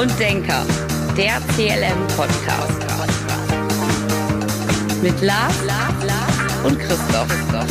und Denker, der CLM-Podcast. Mit Lars und Christoph.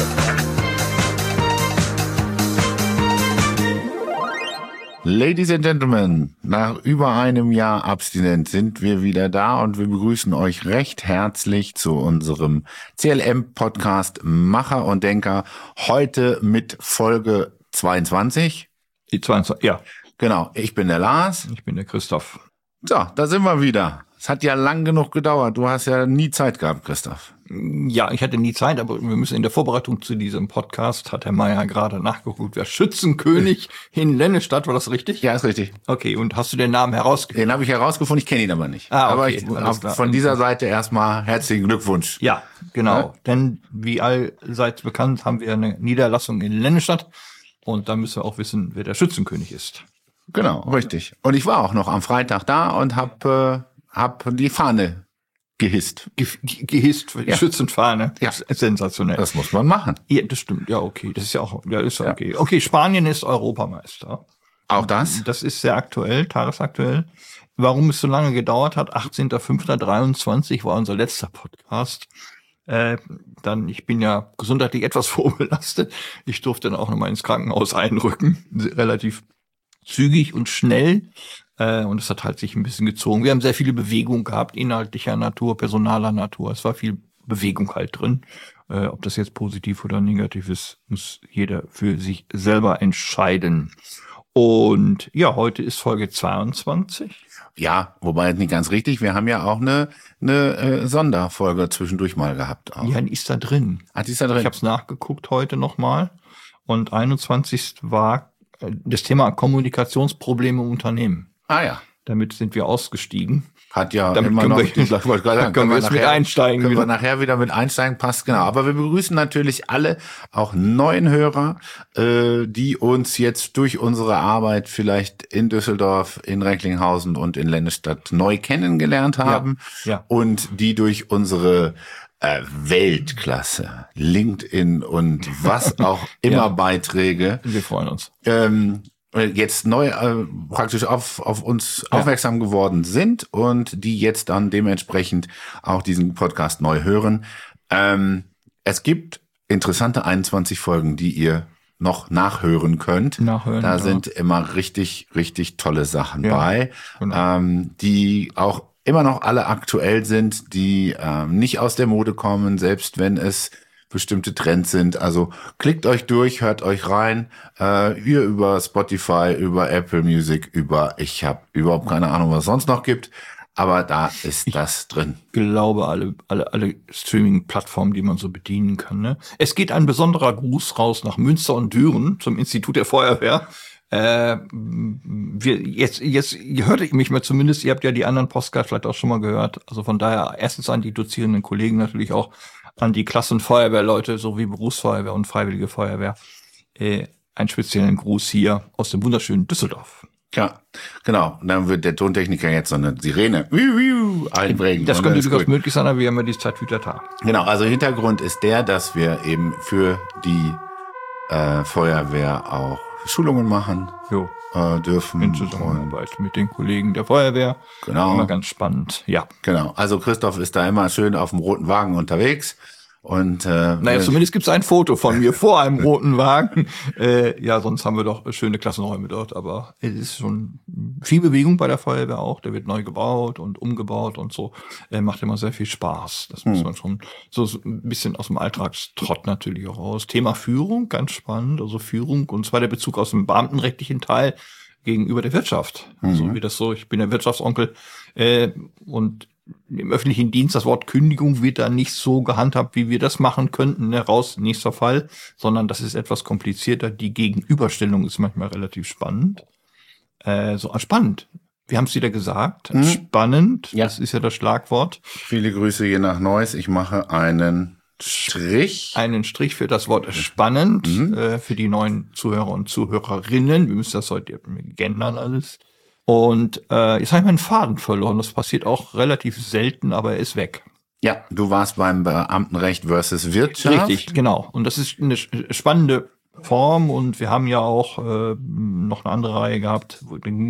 Ladies and Gentlemen, nach über einem Jahr Abstinenz sind wir wieder da und wir begrüßen euch recht herzlich zu unserem CLM-Podcast Macher und Denker. Heute mit Folge 22. Die 22, ja. Genau, ich bin der Lars. Ich bin der Christoph. So, da sind wir wieder. Es hat ja lang genug gedauert. Du hast ja nie Zeit gehabt, Christoph. Ja, ich hatte nie Zeit, aber wir müssen in der Vorbereitung zu diesem Podcast, hat Herr Meier gerade nachgeguckt, wer Schützenkönig in Lennestadt, war das richtig? Ja, ist richtig. Okay, und hast du den Namen herausgefunden? Den habe ich herausgefunden, ich kenne ihn aber nicht. Okay, aber von dieser Seite erstmal herzlichen Glückwunsch. Ja, genau. Ja? Denn wie allseits bekannt, haben wir eine Niederlassung in Lennestadt und da müssen wir auch wissen, wer der Schützenkönig ist. Genau, richtig. Und ich war auch noch am Freitag da und hab die Fahne gehisst. Gehisst für die Schützenfahne. Ja. Sensationell. Das muss man machen. Ja, das stimmt. Ja, okay. Das ist ja auch, ja, ist ja okay. Okay, Spanien ist Europameister. Auch das? Das ist sehr aktuell, tagesaktuell. Warum es so lange gedauert hat, 18.05.23 war unser letzter Podcast. Ich bin ja gesundheitlich etwas vorbelastet. Ich durfte dann auch nochmal ins Krankenhaus einrücken. Relativ zügig und schnell. Und es hat halt sich ein bisschen gezogen. Wir haben sehr viele Bewegung gehabt, inhaltlicher Natur, personaler Natur. Es war viel Bewegung halt drin. Ob das jetzt positiv oder negativ ist, muss jeder für sich selber entscheiden. Und ja, heute ist Folge 22. Ja, wobei nicht ganz richtig. Wir haben ja auch eine Sonderfolge zwischendurch mal gehabt. Auch. Ja, die ist da drin. Ah, die ist da drin. Ich habe es nachgeguckt heute nochmal. Und 21. war das Thema Kommunikationsprobleme im Unternehmen. Ah ja. Damit sind wir ausgestiegen. Hat ja damit immer können noch. Können wir jetzt mit einsteigen. Können wir nachher wieder mit einsteigen, passt genau. Aber wir begrüßen natürlich alle, auch neuen Hörer, die uns jetzt durch unsere Arbeit vielleicht in Düsseldorf, in Recklinghausen und in Lennestadt neu kennengelernt haben. Ja. Und die durch unsere Weltklasse, LinkedIn und was auch immer Beiträge. Wir freuen uns. Jetzt neu praktisch auf uns aufmerksam geworden sind und die jetzt dann dementsprechend auch diesen Podcast neu hören. Es gibt interessante 21 Folgen, die ihr noch nachhören könnt. Da sind immer richtig, richtig tolle Sachen bei, genau. Die auch immer noch alle aktuell sind, die nicht aus der Mode kommen, selbst wenn es bestimmte Trends sind. Also klickt euch durch, hört euch rein. Ihr über Spotify, über Apple Music, ich habe überhaupt keine Ahnung, was es sonst noch gibt. Aber da ist das drin. Ich glaube, alle Streaming-Plattformen, die man so bedienen kann. Ne? Es geht ein besonderer Gruß raus nach Münster und Düren zum Institut der Feuerwehr. Jetzt hört ihr mich mal zumindest, ihr habt ja die anderen Podcasts vielleicht auch schon mal gehört. Also von daher erstens an die dozierenden Kollegen natürlich auch, an die Klassenfeuerwehrleute sowie Berufsfeuerwehr und Freiwillige Feuerwehr. Einen speziellen Gruß hier aus dem wunderschönen Düsseldorf. Ja, genau. Und dann wird der Tontechniker jetzt so eine Sirene einbringen. Das könnte durchaus möglich sein, aber wir haben ja die Zeit wieder Tag. Genau, also Hintergrund ist der, dass wir eben für die Feuerwehr auch Schulungen machen dürfen. In Zusammenarbeit mit den Kollegen der Feuerwehr. Genau. Immer ganz spannend, ja. Genau, also Christoph ist da immer schön auf dem roten Wagen unterwegs. Und zumindest gibt's ein Foto von mir vor einem roten Wagen. Sonst haben wir doch schöne Klassenräume dort. Aber es ist schon viel Bewegung bei der Feuerwehr auch. Der wird neu gebaut und umgebaut und so. Macht immer sehr viel Spaß. Das muss man schon so ein bisschen aus dem Alltagstrott natürlich auch raus. Thema Führung, ganz spannend. Also Führung, und zwar der Bezug aus dem beamtenrechtlichen Teil gegenüber der Wirtschaft. So wie das so, ich bin der Wirtschaftsonkel und im öffentlichen Dienst, das Wort Kündigung wird da nicht so gehandhabt, wie wir das machen könnten, ne? Raus, nächster Fall, sondern das ist etwas komplizierter. Die Gegenüberstellung ist manchmal relativ spannend. Spannend. Wir haben es wieder gesagt. Spannend, das ist ja das Schlagwort. Viele Grüße hier nach Neuss. Ich mache einen Strich. Einen Strich für das Wort spannend, für die neuen Zuhörer und Zuhörerinnen. Wir müssen das heute gendern alles. Und jetzt habe ich meinen Faden verloren. Das passiert auch relativ selten, aber er ist weg. Ja, du warst beim Beamtenrecht versus Wirtschaft. Richtig, genau. Und das ist eine spannende Form. Und wir haben ja auch noch eine andere Reihe gehabt, wo ging es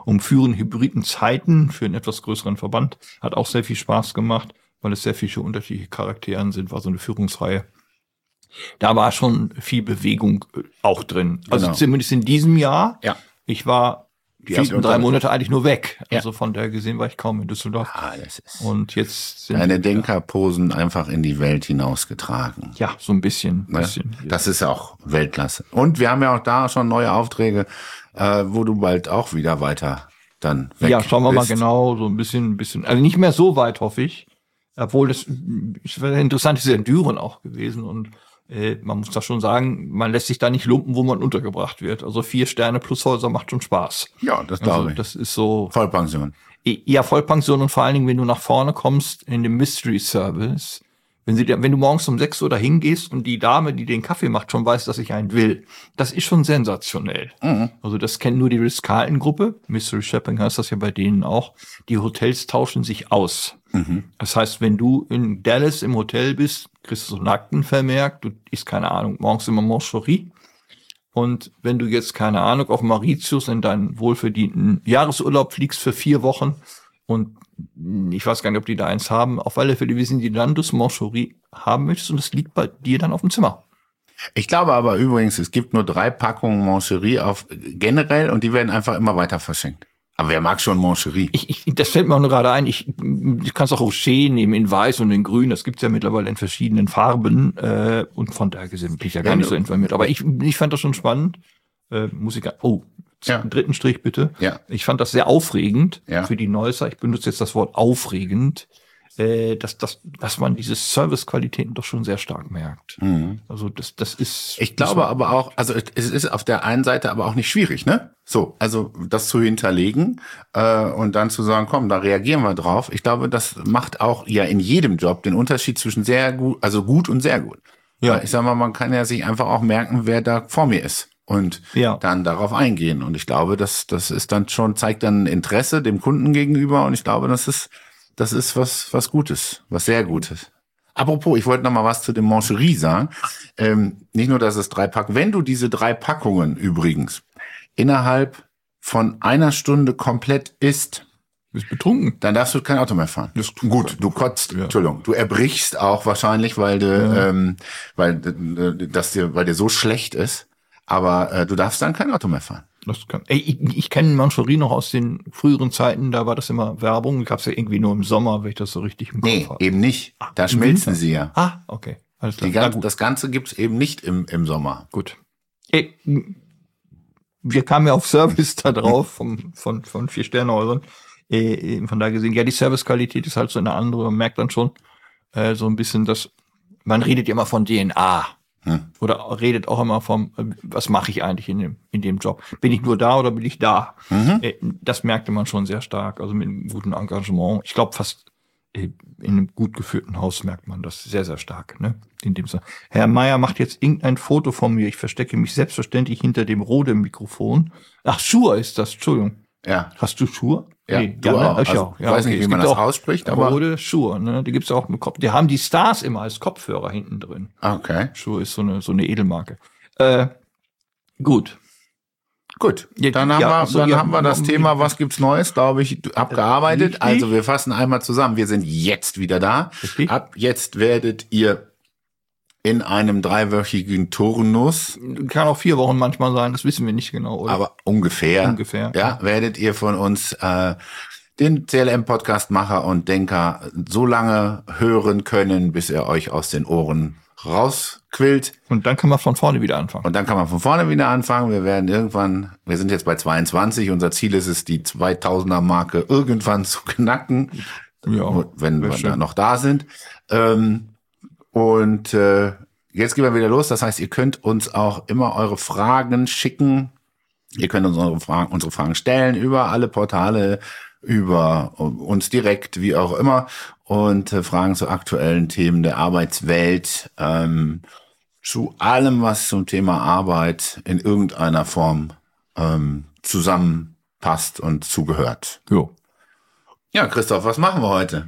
Führen hybriden Zeiten für einen etwas größeren Verband. Hat auch sehr viel Spaß gemacht, weil es sehr viele unterschiedliche Charakteren sind, war so eine Führungsreihe. Da war schon viel Bewegung auch drin. Also zumindest in diesem Jahr. Ja. Ich war die ersten 3 Monate eigentlich nur weg. Also von der gesehen war ich kaum in Düsseldorf. Ah, das ist und jetzt sind deine Denkerposen einfach in die Welt hinausgetragen. Ja, so ein bisschen. Ne? Das ist auch Weltklasse. Und wir haben ja auch da schon neue Aufträge, wo du bald auch wieder weiter dann weg Ja, schauen wir bist. mal genau, so ein bisschen. Also nicht mehr so weit, hoffe ich. Obwohl das interessant ist ja in Düren auch gewesen und man muss da schon sagen, man lässt sich da nicht lumpen, wo man untergebracht wird. Also 4 Sterne plus Häuser macht schon Spaß. Ja, das glaube ich. Das ist so. Vollpension. Ja, Vollpension und vor allen Dingen, wenn du nach vorne kommst in dem Mystery Service, wenn du morgens um 6 Uhr da hingehst und die Dame, die den Kaffee macht, schon weiß, dass ich einen will, das ist schon sensationell. Mhm. Also das kennt nur die Ritz-Carlton-Gruppe. Mystery Shopping heißt das ja bei denen auch. Die Hotels tauschen sich aus. Mhm. Das heißt, wenn du in Dallas im Hotel bist, kriegst du so einen Aktenvermerk, du isst, keine Ahnung, morgens immer Mancherie. Und wenn du jetzt, keine Ahnung, auf Mauritius in deinen wohlverdienten Jahresurlaub fliegst für 4 Wochen und ich weiß gar nicht, ob die da eins haben, auf alle Fälle, wie sind die Landus Mancherie haben möchtest und das liegt bei dir dann auf dem Zimmer. Ich glaube aber übrigens, es gibt nur 3 Packungen Mancherie generell und die werden einfach immer weiter verschenkt. Aber wer mag schon Mancherie? Das fällt mir auch nur gerade ein. Du kannst auch Rocher nehmen in weiß und in grün. Das gibt's ja mittlerweile in verschiedenen Farben. Und von daher gesehen bin ich ja gar nicht so informiert. Aber ich fand das schon spannend. Dritten Strich bitte. Ja. Ich fand das sehr aufregend für die Neusser. Ich benutze jetzt das Wort aufregend. Dass man diese Servicequalitäten doch schon sehr stark merkt. Mhm. Also das ist. Ich glaube aber auch, also es ist auf der einen Seite aber auch nicht schwierig, ne? So, also das zu hinterlegen und dann zu sagen, komm, da reagieren wir drauf. Ich glaube, das macht auch ja in jedem Job den Unterschied zwischen sehr gut, also gut und sehr gut. Ja. Ich sag mal, man kann ja sich einfach auch merken, wer da vor mir ist. Und dann darauf eingehen. Und ich glaube, das ist dann schon, zeigt dann Interesse dem Kunden gegenüber. Und ich glaube, das ist was Gutes, was sehr Gutes. Apropos, ich wollte noch mal was zu dem Mancherie sagen. Nicht nur, dass es 3 Packungen, wenn du diese 3 Packungen übrigens innerhalb von 1 Stunde komplett isst, bist betrunken, dann darfst du kein Auto mehr fahren. Gut, du kotzt, Entschuldigung, du erbrichst auch wahrscheinlich, weil dir so schlecht ist, aber du darfst dann kein Auto mehr fahren. Ich kenne Mancherie noch aus den früheren Zeiten, da war das immer Werbung. Ich hab's ja irgendwie nur im Sommer, wenn ich das so richtig im Kopf habe. Nee, eben nicht. Da schmelzen sie ja. Ah, okay. Alles klar. Das Ganze gibt's eben nicht im Sommer. Gut. Wir kamen ja auf Service da drauf von 4 Sternehäusern. Von da gesehen, ja, die Servicequalität ist halt so eine andere. Man merkt dann schon so ein bisschen, dass man redet ja immer von DNA. Oder redet auch immer was mache ich eigentlich in dem Job? Bin ich nur da oder bin ich da? Das merkte man schon sehr stark, also mit einem guten Engagement. Ich glaube, fast in einem gut geführten Haus merkt man das sehr, sehr stark. Ne? In dem Sinne. Herr Meier macht jetzt irgendein Foto von mir. Ich verstecke mich selbstverständlich hinter dem Rode-Mikrofon. Ach, Schur ist das, Entschuldigung. Ja. Hast du Schur? Ja, nee, du auch. Also, ich weiß nicht, wie man das ausspricht, aber Rode Schuhe, ne? Die gibt's auch im Kopf. Die haben die Stars immer als Kopfhörer hinten drin. Okay. Schuhe ist so eine Edelmarke. Gut. Dann haben wir das Thema, was gibt's Neues, glaube ich, abgearbeitet. Richtig. Also wir fassen einmal zusammen. Wir sind jetzt wieder da. Richtig. Ab jetzt werdet ihr in einem 3-wöchigen Turnus. Kann auch 4 Wochen manchmal sein, das wissen wir nicht genau, oder? Aber ungefähr. Ja, werdet ihr von uns den CLM-Podcast-Macher und Denker so lange hören können, bis er euch aus den Ohren rausquillt. Und dann kann man von vorne wieder anfangen. Wir werden irgendwann, wir sind jetzt bei 22, unser Ziel ist es, die 2000er-Marke irgendwann zu knacken, wenn wir dann noch da sind. Und jetzt gehen wir wieder los. Das heißt, ihr könnt uns auch immer eure Fragen schicken. Ihr könnt uns unsere Fragen stellen über alle Portale, über uns direkt, wie auch immer. Und Fragen zu aktuellen Themen der Arbeitswelt, zu allem, was zum Thema Arbeit in irgendeiner Form zusammenpasst und zugehört. Jo. Ja, Christoph, was machen wir heute?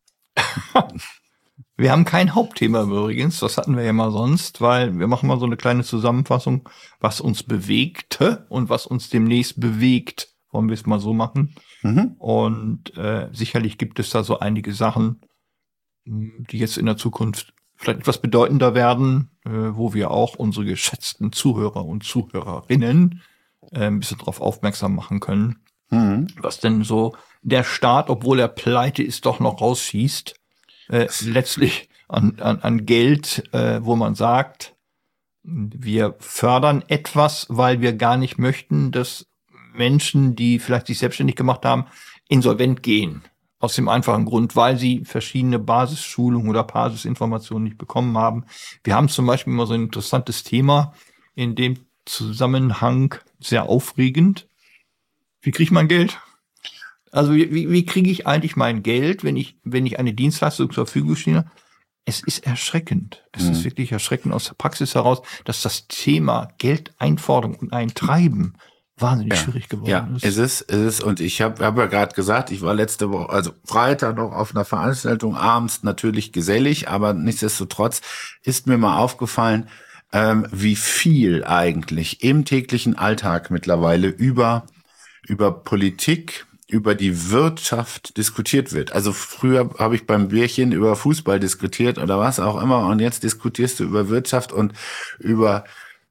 Wir haben kein Hauptthema übrigens, das hatten wir ja mal sonst, weil wir machen mal so eine kleine Zusammenfassung, was uns bewegte und was uns demnächst bewegt wollen wir es mal so machen. Und sicherlich gibt es da so einige Sachen, die jetzt in der Zukunft vielleicht etwas bedeutender werden, wo wir auch unsere geschätzten Zuhörer und Zuhörerinnen ein bisschen darauf aufmerksam machen können, was denn so der Staat, obwohl er pleite ist, doch noch rausschießt, letztlich an Geld, wo man sagt, wir fördern etwas, weil wir gar nicht möchten, dass Menschen, die vielleicht sich selbstständig gemacht haben, insolvent gehen. Aus dem einfachen Grund, weil sie verschiedene Basisschulungen oder Basisinformationen nicht bekommen haben. Wir haben zum Beispiel immer so ein interessantes Thema in dem Zusammenhang, sehr aufregend. Wie kriege ich mein Geld? Also wie kriege ich eigentlich mein Geld, wenn ich eine Dienstleistung zur Verfügung stehe? Es ist erschreckend. Es ist wirklich erschreckend aus der Praxis heraus, dass das Thema Geldeinforderung und Eintreiben wahnsinnig schwierig geworden ist. Es ist, und ich habe ja gerade gesagt, ich war letzte Woche, also Freitag noch auf einer Veranstaltung, abends natürlich gesellig, aber nichtsdestotrotz ist mir mal aufgefallen, wie viel eigentlich im täglichen Alltag mittlerweile über Politik, über die Wirtschaft diskutiert wird. Also früher habe ich beim Bierchen über Fußball diskutiert oder was auch immer, und jetzt diskutierst du über Wirtschaft und über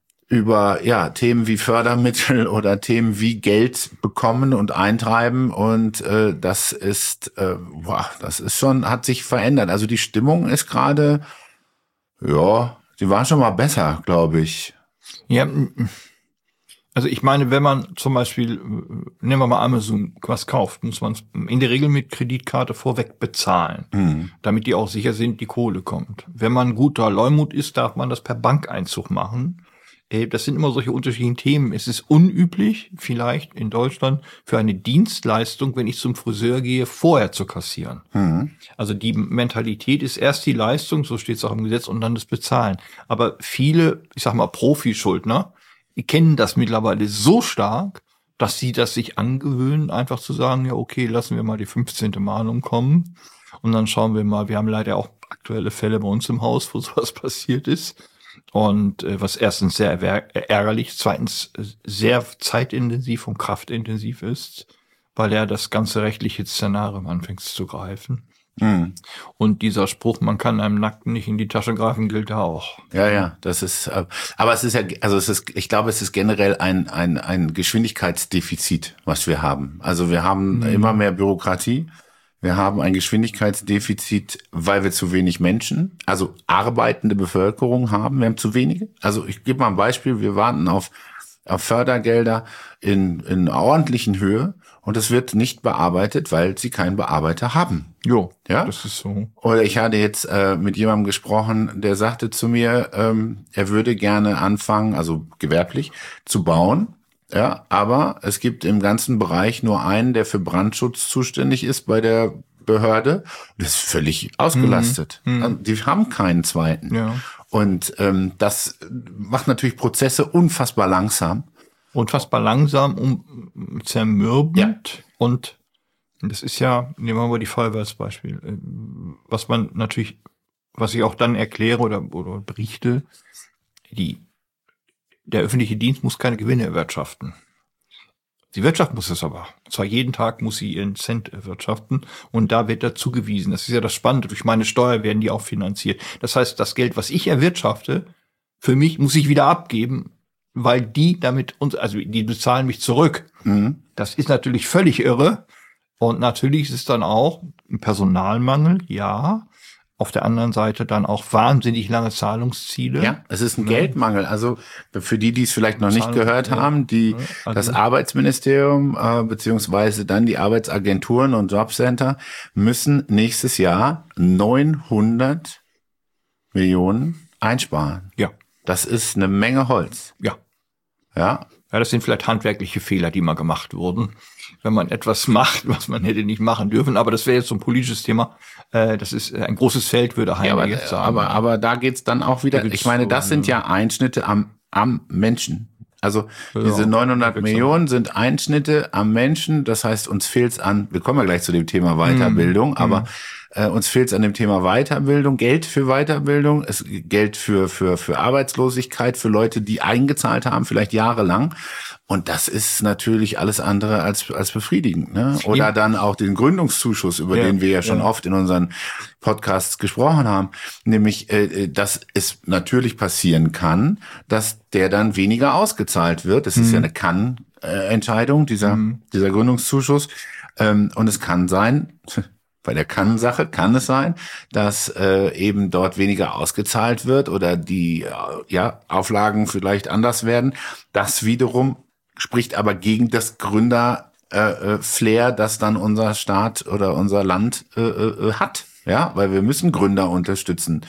Themen wie Fördermittel oder Themen wie Geld bekommen und eintreiben, und das ist schon, hat sich verändert. Also die Stimmung ist gerade, die war schon mal besser, glaube ich. Ja, also ich meine, wenn man zum Beispiel, nehmen wir mal Amazon, was kauft, muss man es in der Regel mit Kreditkarte vorweg bezahlen, damit die auch sicher sind, die Kohle kommt. Wenn man guter Leumut ist, darf man das per Bankeinzug machen. Das sind immer solche unterschiedlichen Themen. Es ist unüblich, vielleicht in Deutschland, für eine Dienstleistung, wenn ich zum Friseur gehe, vorher zu kassieren. Also die Mentalität ist erst die Leistung, so steht es auch im Gesetz, und dann das Bezahlen. Aber viele, ich sag mal, Profischuldner, die kennen das mittlerweile so stark, dass sie das sich angewöhnen, einfach zu sagen, ja okay, lassen wir mal die 15. Mahnung kommen und dann schauen wir mal. Wir haben leider auch aktuelle Fälle bei uns im Haus, wo sowas passiert ist. Und was erstens sehr ärgerlich, zweitens sehr zeitintensiv und kraftintensiv ist, weil er das ganze rechtliche Szenario anfängt zu greifen. Und dieser Spruch, man kann einem Nackten nicht in die Tasche greifen, gilt da auch. Ja, das ist, aber es ist ja, also ich glaube, es ist generell ein Geschwindigkeitsdefizit, was wir haben. Also wir haben immer mehr Bürokratie. Wir haben ein Geschwindigkeitsdefizit, weil wir zu wenig Menschen, also arbeitende Bevölkerung haben. Wir haben zu wenige. Also ich gebe mal ein Beispiel. Wir warten auf Fördergelder in ordentlichen Höhe, und es wird nicht bearbeitet, weil sie keinen Bearbeiter haben. Jo, ja, das ist so. Oder ich hatte jetzt mit jemandem gesprochen, der sagte zu mir, er würde gerne anfangen, also gewerblich, zu bauen. Ja, aber es gibt im ganzen Bereich nur einen, der für Brandschutz zuständig ist bei der Behörde. Das ist völlig ausgelastet. Also die haben keinen zweiten. Ja. Und das macht natürlich Prozesse unfassbar langsam. Unfassbar langsam und zermürbend. Ja. Und das ist ja, nehmen wir mal die Feuerwehr als Beispiel, was ich auch dann erkläre oder berichte, der öffentliche Dienst muss keine Gewinne erwirtschaften. Die Wirtschaft muss es aber. Und zwar jeden Tag muss sie ihren Cent erwirtschaften, und da wird er zugewiesen. Das ist ja das Spannende. Durch meine Steuer werden die auch finanziert. Das heißt, das Geld, was ich erwirtschafte, für mich muss ich wieder abgeben, weil die damit die bezahlen mich zurück. Das ist natürlich völlig irre. Und natürlich ist es dann auch ein Personalmangel, ja. Auf der anderen Seite dann auch wahnsinnig lange Zahlungsziele. Ja, es ist ein Geldmangel. Also für die es vielleicht noch nicht gehört haben, das Arbeitsministerium beziehungsweise dann die Arbeitsagenturen und Jobcenter müssen nächstes Jahr 900 Millionen einsparen. Ja. Das ist eine Menge Holz. Ja. Ja. Ja, das sind vielleicht handwerkliche Fehler, die mal gemacht wurden, wenn man etwas macht, was man hätte nicht machen dürfen. Aber das wäre jetzt so ein politisches Thema. Das ist ein großes Feld, würde Heiner jetzt sagen. Aber da geht's dann auch wieder. Ich meine, das sind ja Einschnitte am Menschen. Also diese 900 Millionen sind Einschnitte am Menschen. Das heißt, uns fehlt's an, wir kommen ja gleich zu dem Thema Weiterbildung, aber uns fehlt's an dem Thema Weiterbildung, Geld für Weiterbildung, Geld für Arbeitslosigkeit, für Leute, die eingezahlt haben, vielleicht jahrelang. Und das ist natürlich alles andere als befriedigend, ne? Oder dann auch den Gründungszuschuss, über den wir ja schon oft in unseren Podcasts gesprochen haben, nämlich, dass es natürlich passieren kann, dass der dann weniger ausgezahlt wird. Das ist ja eine Kann-Entscheidung, dieser Gründungszuschuss. Und es kann sein, bei der Kann-Sache kann es sein, dass eben dort weniger ausgezahlt wird oder die Auflagen vielleicht anders werden. Das wiederum spricht aber gegen das Gründer-Flair, das dann unser Staat oder unser Land hat. Ja, weil wir müssen Gründer unterstützen.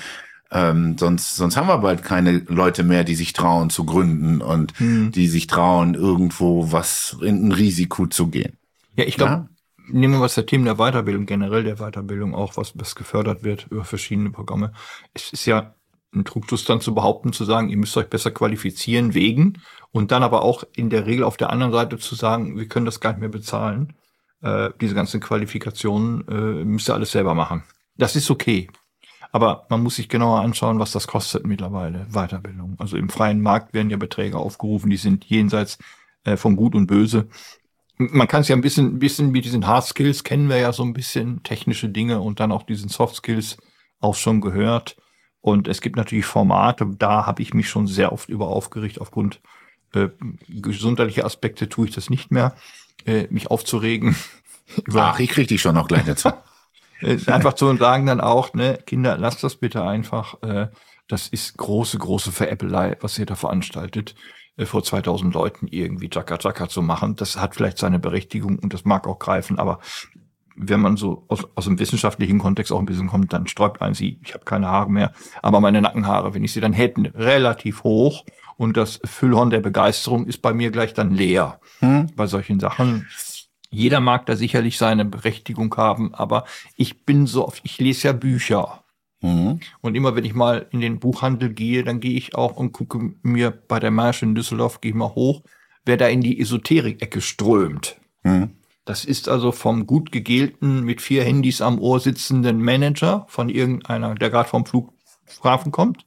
Sonst haben wir bald keine Leute mehr, die sich trauen zu gründen und die sich trauen, irgendwo in ein Risiko zu gehen. Ja, ich glaube, nehmen wir mal das Thema der Weiterbildung, generell der Weiterbildung auch, was gefördert wird über verschiedene Programme. Es ist ja ein Trugschluss dann zu behaupten, zu sagen, ihr müsst euch besser qualifizieren wegen und dann aber auch in der Regel auf der anderen Seite zu sagen, wir können das gar nicht mehr bezahlen. Diese ganzen Qualifikationen müsst ihr alles selber machen. Das ist okay. Aber man muss sich genauer anschauen, was das kostet mittlerweile, Weiterbildung. Also im freien Markt werden ja Beträge aufgerufen, die sind jenseits von Gut und Böse. Man kann es ja ein bisschen mit diesen Hard Skills kennen wir ja so ein bisschen, technische Dinge und dann auch diesen Soft Skills auch schon gehört. Und es gibt natürlich Formate, da habe ich mich schon sehr oft über aufgeregt. Aufgrund gesundheitlicher Aspekte tue ich das nicht mehr, mich aufzuregen. Ach, ich krieg dich schon noch gleich dazu. Einfach zu sagen dann auch, ne, Kinder, lasst das bitte einfach. Das ist große Veräppelei, was ihr da veranstaltet. Vor 2000 Leuten irgendwie Chaka zu machen. Das hat vielleicht seine Berechtigung und das mag auch greifen, aber wenn man so aus dem wissenschaftlichen Kontext auch ein bisschen kommt, dann sträubt einen sie, ich habe keine Haare mehr, aber meine Nackenhaare, wenn ich sie dann hätte, relativ hoch und das Füllhorn der Begeisterung ist bei mir gleich dann leer. Bei solchen Sachen. Jeder mag da sicherlich seine Berechtigung haben, aber ich lese ja Bücher. Und immer wenn ich mal in den Buchhandel gehe, dann gehe ich auch und gucke mir bei der Marsch in Düsseldorf, gehe ich mal hoch, wer da in die Esoterik-Ecke strömt. Das ist also vom gut gegelten, mit 4 Handys am Ohr sitzenden Manager von irgendeiner, der gerade vom Flughafen kommt,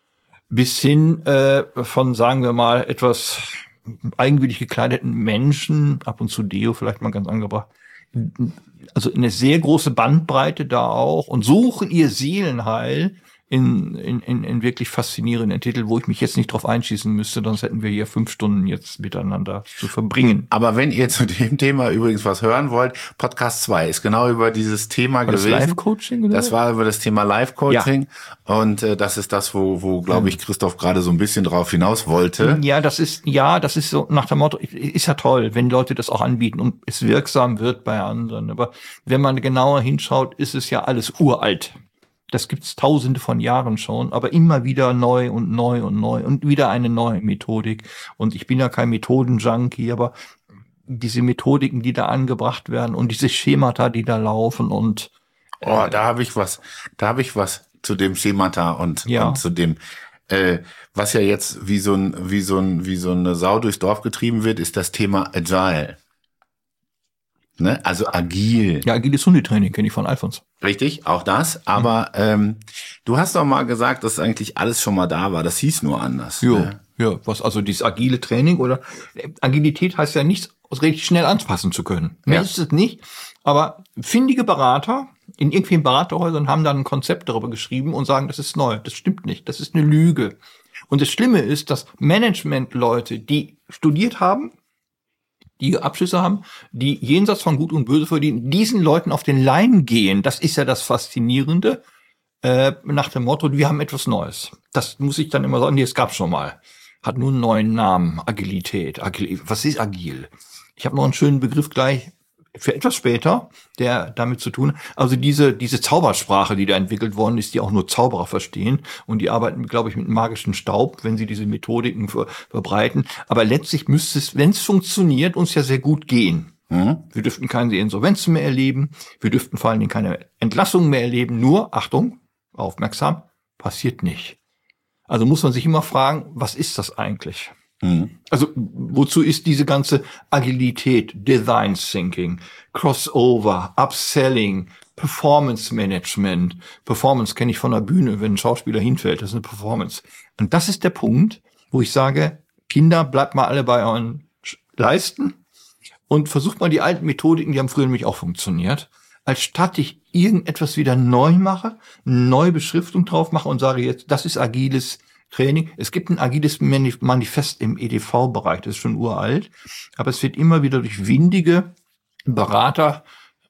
bis hin von, sagen wir mal, etwas eigenwillig gekleideten Menschen, ab und zu Deo vielleicht mal ganz angebracht, also eine sehr große Bandbreite da auch und suchen ihr Seelenheil in wirklich faszinierenden Titel, wo ich mich jetzt nicht drauf einschießen müsste, sonst hätten wir hier 5 Stunden jetzt miteinander zu verbringen. Aber wenn ihr zu dem Thema übrigens was hören wollt, Podcast 2 ist genau über dieses Thema gewesen. Das Live-Coaching? Oder? Das war über das Thema Live-Coaching. Ja. Und das ist das, wo glaube ich, Christoph gerade so ein bisschen drauf hinaus wollte. Ja, das ist so nach dem Motto, ist ja toll, wenn Leute das auch anbieten und es wirksam wird bei anderen. Aber wenn man genauer hinschaut, ist es ja alles uralt. Das gibt's tausende von Jahren schon, aber immer wieder neu und neu und neu und wieder eine neue Methodik. Und ich bin ja kein Methoden-Junkie, aber diese Methodiken, die da angebracht werden und diese Schemata, die da laufen und da habe ich was zu dem Schemata und zu dem was ja jetzt wie so eine Sau durchs Dorf getrieben wird, ist das Thema Agile. Ne? Also agil. Ja, agiles Hundetraining kenne ich von Alfons. Richtig, auch das. Aber du hast doch mal gesagt, dass eigentlich alles schon mal da war. Das hieß nur anders. Ja, was also dieses agile Training oder Agilität heißt ja nicht, richtig schnell anpassen zu können. Mehr ist es nicht. Aber findige Berater in irgendwelchen Beraterhäusern haben dann ein Konzept darüber geschrieben und sagen, das ist neu. Das stimmt nicht. Das ist eine Lüge. Und das Schlimme ist, dass Management-Leute, die studiert haben, die Abschlüsse haben, die jenseits von Gut und Böse verdienen, diesen Leuten auf den Leim gehen. Das ist ja das Faszinierende, nach dem Motto, wir haben etwas Neues. Das muss ich dann immer sagen, nee, es gab schon mal. Hat nur einen neuen Namen, Agilität. Was ist agil? Ich habe noch einen schönen Begriff gleich für etwas später, der damit zu tun hat. Also diese Zaubersprache, die da entwickelt worden ist, die auch nur Zauberer verstehen. Und die arbeiten, glaube ich, mit magischen Staub, wenn sie diese Methodiken verbreiten. Aber letztlich müsste es, wenn es funktioniert, uns ja sehr gut gehen. Wir dürften keine Insolvenzen mehr erleben. Wir dürften vor allen Dingen keine Entlassungen mehr erleben. Nur, Achtung, aufmerksam, passiert nicht. Also muss man sich immer fragen, was ist das eigentlich? Also wozu ist diese ganze Agilität, Design Thinking, Crossover, Upselling, Performance Management? Performance kenne ich von der Bühne, wenn ein Schauspieler hinfällt, das ist eine Performance. Und das ist der Punkt, wo ich sage, Kinder, bleibt mal alle bei euren leisten und versucht mal die alten Methodiken, die haben früher nämlich auch funktioniert, als statt ich irgendetwas wieder neu mache, eine neue Beschriftung drauf mache und sage jetzt, das ist agiles Training. Es gibt ein agiles Manifest im EDV-Bereich, das ist schon uralt, aber es wird immer wieder durch windige Berater,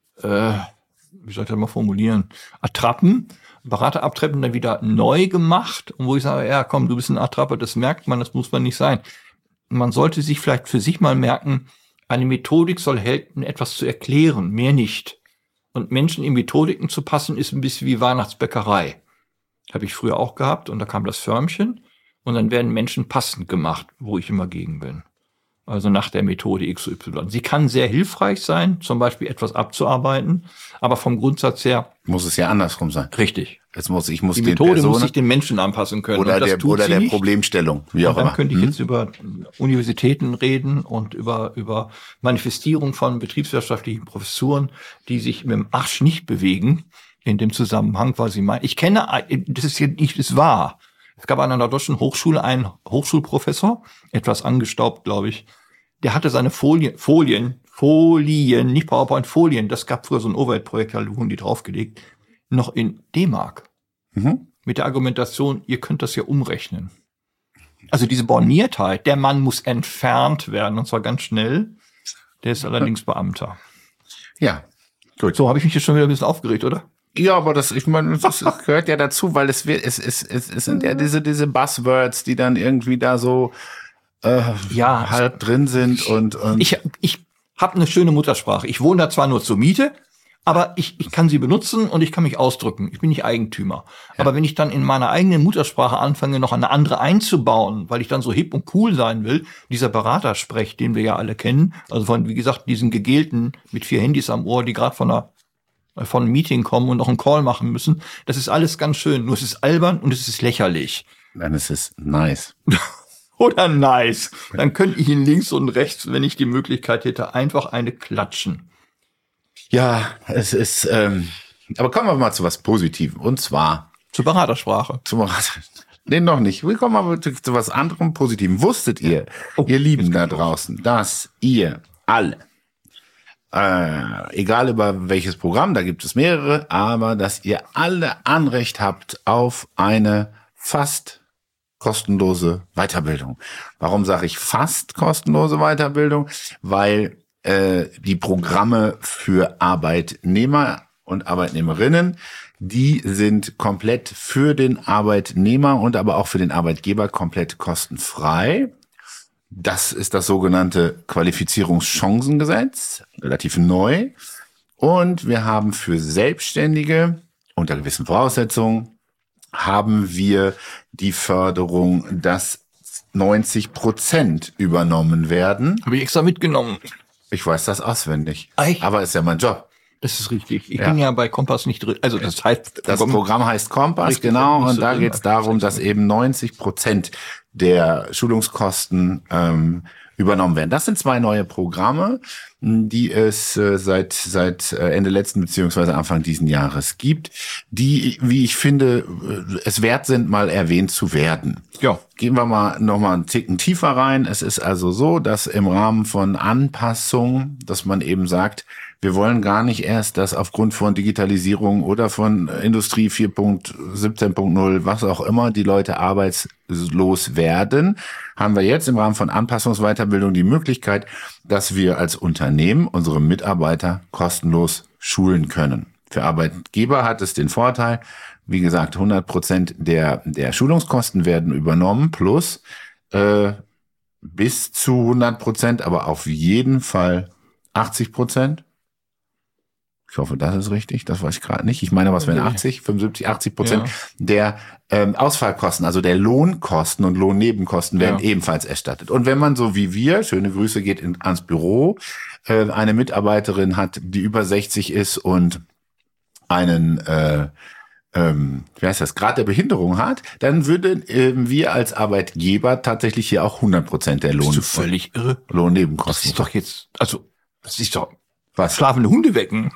wie soll ich das mal formulieren, Berater abtreppen, dann wieder neu gemacht. Und wo ich sage, ja komm, du bist ein Attrapper, das merkt man, das muss man nicht sein. Man sollte sich vielleicht für sich mal merken, eine Methodik soll helfen, etwas zu erklären, mehr nicht. Und Menschen in Methodiken zu passen, ist ein bisschen wie Weihnachtsbäckerei. Habe ich früher auch gehabt und da kam das Förmchen und dann werden Menschen passend gemacht, wo ich immer gegen bin. Also nach der Methode XY. Sie kann sehr hilfreich sein, zum Beispiel etwas abzuarbeiten, aber vom Grundsatz her muss es ja andersrum sein. Richtig. Ich muss die den Methode Personen muss sich den Menschen anpassen können. oder und das der tut sie nicht. Problemstellung, wie auch Und dann immer. könnte ich jetzt über Universitäten reden und über Manifestierung von betriebswirtschaftlichen Professuren, die sich mit dem Arsch nicht bewegen in dem Zusammenhang, weil sie meinen, ich kenne, das ist jetzt nicht, das wahr. Es gab an einer deutschen Hochschule einen Hochschulprofessor, etwas angestaubt, glaube ich, der hatte seine Folien, nicht PowerPoint, Folien, das gab früher so ein Overhead-Projekt, da wurden die draufgelegt, noch in D-Mark. Mit der Argumentation, ihr könnt das ja umrechnen. Also diese Borniertheit, der Mann muss entfernt werden, und zwar ganz schnell. Der ist allerdings Beamter. Ja, gut. So, habe ich mich jetzt schon wieder ein bisschen aufgeregt, oder? Ja, aber das gehört ja dazu, weil es sind ja diese Buzzwords, die dann irgendwie da so halb drin sind und ich habe eine schöne Muttersprache. Ich wohne da zwar nur zur Miete, aber ich kann sie benutzen und ich kann mich ausdrücken. Ich bin nicht Eigentümer. Ja. Aber wenn ich dann in meiner eigenen Muttersprache anfange, noch eine andere einzubauen, weil ich dann so hip und cool sein will, dieser Beratersprech, den wir ja alle kennen, also von, wie gesagt, diesen Gegelten mit 4 Handys am Ohr, die gerade von einem Meeting kommen und noch einen Call machen müssen, das ist alles ganz schön. Nur es ist albern und es ist lächerlich. Dann ist es nice. Oder nice. Dann könnte ich ihn links und rechts, wenn ich die Möglichkeit hätte, einfach eine klatschen. Ja, es ist, aber kommen wir mal zu was Positivem. Und zwar zur Beratersprache. Nee, noch nicht. Wir kommen aber zu was anderem Positivem. Wusstet ihr, ihr Lieben da draußen, dass ihr alle, egal über welches Programm, da gibt es mehrere, aber dass ihr alle Anrecht habt auf eine fast kostenlose Weiterbildung. Warum sage ich fast kostenlose Weiterbildung? Weil die Programme für Arbeitnehmer und Arbeitnehmerinnen, die sind komplett für den Arbeitnehmer und aber auch für den Arbeitgeber komplett kostenfrei. Das ist das sogenannte Qualifizierungschancengesetz, relativ neu. Und wir haben für Selbstständige unter gewissen Voraussetzungen haben wir die Förderung, dass 90% übernommen werden. Habe ich extra mitgenommen. Ich weiß das auswendig. Echt? Aber ist ja mein Job. Das ist richtig. Ich bin ja bei Kompass nicht drin. Also das heißt, das Programm heißt Kompass, richtig, genau. Und da geht es darum, dass eben 90% der Schulungskosten übernommen werden. Das sind 2 neue Programme, die es seit Ende letzten beziehungsweise Anfang diesen Jahres gibt, die, wie ich finde, es wert sind, mal erwähnt zu werden. Ja. Gehen wir mal noch mal einen Ticken tiefer rein. Es ist also so, dass im Rahmen von Anpassung, dass man eben sagt, wir wollen gar nicht erst, dass aufgrund von Digitalisierung oder von Industrie 4.17.0, was auch immer, die Leute arbeitslos werden, haben wir jetzt im Rahmen von Anpassungsweiterbildung die Möglichkeit, dass wir als Unternehmen unsere Mitarbeiter kostenlos schulen können. Für Arbeitgeber hat es den Vorteil, wie gesagt, 100% der Schulungskosten werden übernommen, plus bis zu 100%, aber auf jeden Fall 80%. Ich hoffe, das ist richtig. Das weiß ich gerade nicht. Ich meine, was wären 75-80% der Ausfallkosten, also der Lohnkosten und Lohnnebenkosten werden ebenfalls erstattet. Und wenn man so wie wir, schöne Grüße geht ans Büro, eine Mitarbeiterin hat, die über 60 ist und einen wie heißt das, Grad der Behinderung hat, dann würden wir als Arbeitgeber tatsächlich hier auch 100% der Bist du völlig irre? Lohnnebenkosten. Das ist doch jetzt, also das ist doch was? Schlafende Hunde wecken.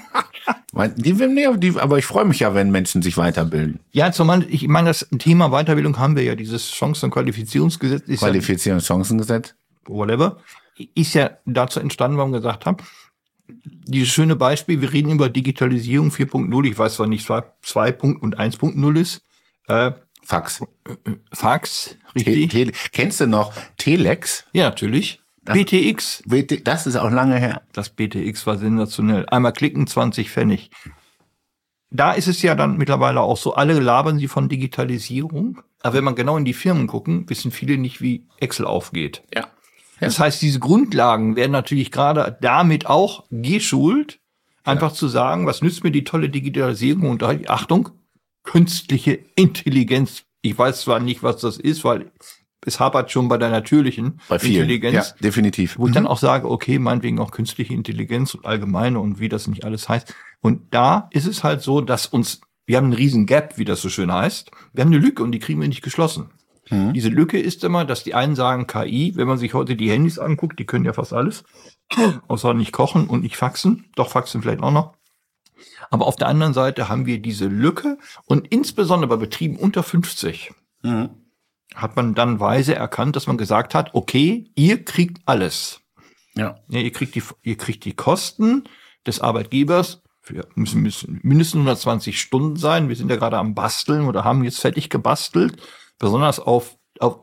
Aber ich freue mich ja, wenn Menschen sich weiterbilden. Ja, ich meine, das Thema Weiterbildung haben wir ja, dieses Chancen- und Qualifizierungsgesetz. Qualifizierungschancengesetz. Whatever. ist ja dazu entstanden, weil wir gesagt haben, dieses schöne Beispiel, wir reden über Digitalisierung 4.0, ich weiß zwar nicht, 2. und 1.0 ist. Fax. Fax, richtig. Kennst du noch Telex? Ja, natürlich. BTX. Das ist auch lange her. Das BTX war sensationell. Einmal klicken, 20 Pfennig. Da ist es ja dann mittlerweile auch so, alle labern sie von Digitalisierung. Aber wenn man genau in die Firmen gucken, wissen viele nicht, wie Excel aufgeht. Ja. Das heißt, diese Grundlagen werden natürlich gerade damit auch geschult, einfach zu sagen, was nützt mir die tolle Digitalisierung? Und Achtung, künstliche Intelligenz. Ich weiß zwar nicht, was das ist, weil es hapert schon bei der natürlichen Intelligenz. Ja, definitiv. Wo ich dann auch sage, okay, meinetwegen auch künstliche Intelligenz und allgemeine und wie das nicht alles heißt. Und da ist es halt so, dass wir haben einen riesen Gap, wie das so schön heißt. Wir haben eine Lücke und die kriegen wir nicht geschlossen. Diese Lücke ist immer, dass die einen sagen KI, wenn man sich heute die Handys anguckt, die können ja fast alles, außer nicht kochen und nicht faxen, doch faxen vielleicht auch noch. Aber auf der anderen Seite haben wir diese Lücke und insbesondere bei Betrieben unter 50 hat man dann weise erkannt, dass man gesagt hat, okay, ihr kriegt alles. Ja. Ihr kriegt die Kosten des Arbeitgebers, müssen mindestens 120 Stunden sein. Wir sind ja gerade am Basteln oder haben jetzt fertig gebastelt. Besonders auf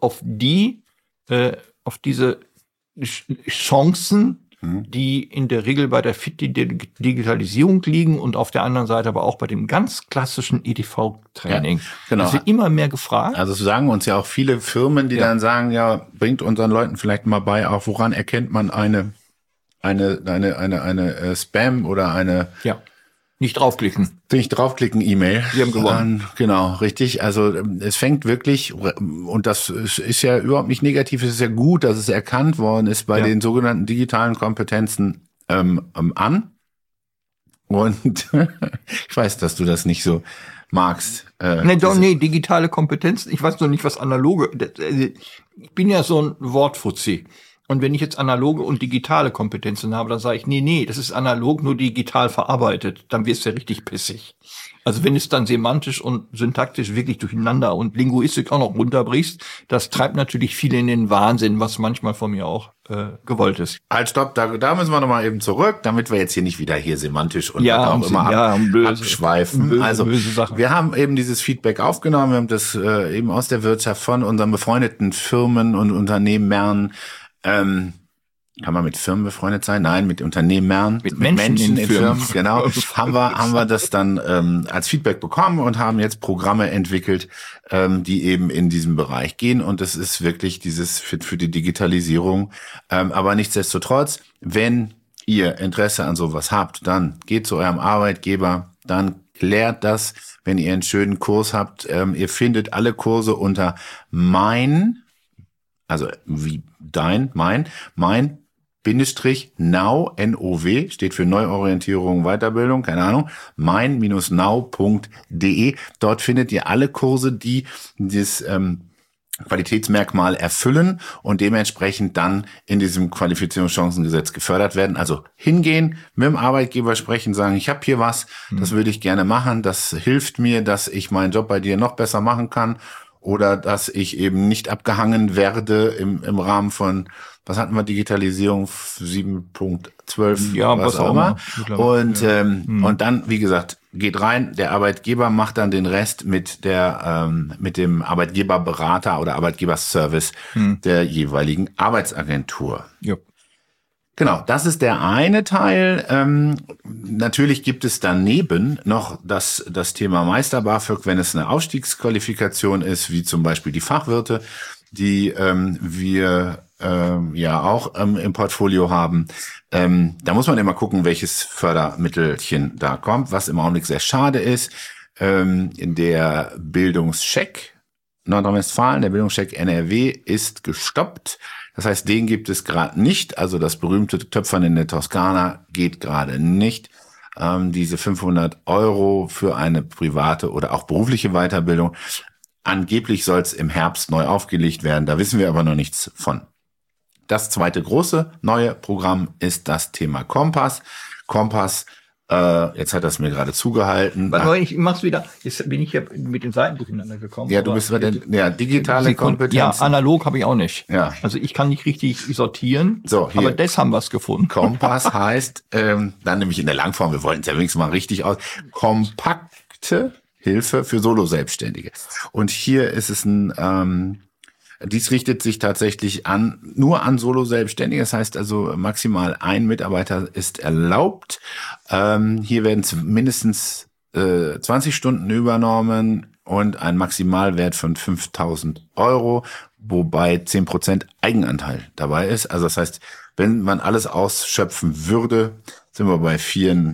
diese Chancen, die in der Regel bei der Digitalisierung liegen und auf der anderen Seite aber auch bei dem ganz klassischen EDV-Training. Ja, genau. Das wird immer mehr gefragt. Also so sagen uns ja auch viele Firmen, die dann sagen, ja, bringt unseren Leuten vielleicht mal bei, auch woran erkennt man eine Spam oder eine Nicht draufklicken E-Mail. Sie haben gewonnen. Genau, richtig. Also es fängt wirklich, und das ist ja überhaupt nicht negativ, es ist ja gut, dass es erkannt worden ist bei den sogenannten digitalen Kompetenzen an. Und ich weiß, dass du das nicht so magst. Digitale Kompetenzen. Ich weiß noch nicht, was analoge. Ich bin ja so ein Wortfuzzi. Und wenn ich jetzt analoge und digitale Kompetenzen habe, dann sage ich, nee, das ist analog, nur digital verarbeitet. Dann wirst du ja richtig pissig. Also wenn es dann semantisch und syntaktisch wirklich durcheinander und Linguistik auch noch runterbrichst, das treibt natürlich viele in den Wahnsinn, was manchmal von mir auch gewollt ist. Halt, stopp, da müssen wir nochmal eben zurück, damit wir jetzt hier nicht wieder hier semantisch und auch immer abschweifen. Böse Sachen. Wir haben eben dieses Feedback aufgenommen, wir haben das eben aus der Wirtschaft von unseren befreundeten Firmen und Unternehmen kann man mit Firmen befreundet sein? Nein, mit Unternehmern, mit Menschen in Firmen. Genau. haben wir das dann als Feedback bekommen und haben jetzt Programme entwickelt, die eben in diesem Bereich gehen. Und das ist wirklich dieses Fit für die Digitalisierung. Aber nichtsdestotrotz, wenn ihr Interesse an sowas habt, dann geht zu eurem Arbeitgeber, dann klärt das, wenn ihr einen schönen Kurs habt. Ihr findet alle Kurse unter also wie mein Bindestrich NOW steht für Neuorientierung, Weiterbildung, keine Ahnung, mein-now.de. Dort findet ihr alle Kurse, die dieses Qualitätsmerkmal erfüllen und dementsprechend dann in diesem Qualifizierungschancengesetz gefördert werden. Also hingehen, mit dem Arbeitgeber sprechen, sagen, ich habe hier was, das würde ich gerne machen, das hilft mir, dass ich meinen Job bei dir noch besser machen kann oder dass ich eben nicht abgehangen werde im Rahmen von, was hatten wir, Digitalisierung 7.12, was auch immer. Und dann, wie gesagt, geht rein, der Arbeitgeber macht dann den Rest mit dem Arbeitgeberberater oder Arbeitgeberservice der jeweiligen Arbeitsagentur. Ja. Genau, das ist der eine Teil. Natürlich gibt es daneben noch das Thema Meister BAföG, wenn es eine Aufstiegsqualifikation ist, wie zum Beispiel die Fachwirte, die wir auch im Portfolio haben. Da muss man immer gucken, welches Fördermittelchen da kommt, was im Augenblick sehr schade ist. Der Bildungscheck Nordrhein-Westfalen, der Bildungscheck NRW ist gestoppt. Das heißt, den gibt es gerade nicht. Also das berühmte Töpfern in der Toskana geht gerade nicht. Diese 500 € für eine private oder auch berufliche Weiterbildung. Angeblich soll es im Herbst neu aufgelegt werden. Da wissen wir aber noch nichts von. Das zweite große neue Programm ist das Thema Kompass. Kompass Jetzt hat er es mir gerade zugehalten. Aber ich mach's wieder. Jetzt bin ich ja mit den Seiten durcheinander gekommen. Ja, du bist bei der digitale Kompetenz. Ja, analog habe ich auch nicht. Ja. Also ich kann nicht richtig sortieren. So, hier. Aber das haben wir es gefunden. Kompass heißt, dann nämlich in der Langform, wir wollten es ja wenigstens mal richtig aus, kompakte Hilfe für Solo-Selbstständige. Und hier ist es dies richtet sich tatsächlich nur an Solo-Selbstständige. Das heißt also, maximal ein Mitarbeiter ist erlaubt. Hier werden mindestens 20 Stunden übernommen und ein Maximalwert von 5.000 €, wobei 10% Eigenanteil dabei ist. Also das heißt, wenn man alles ausschöpfen würde, sind wir bei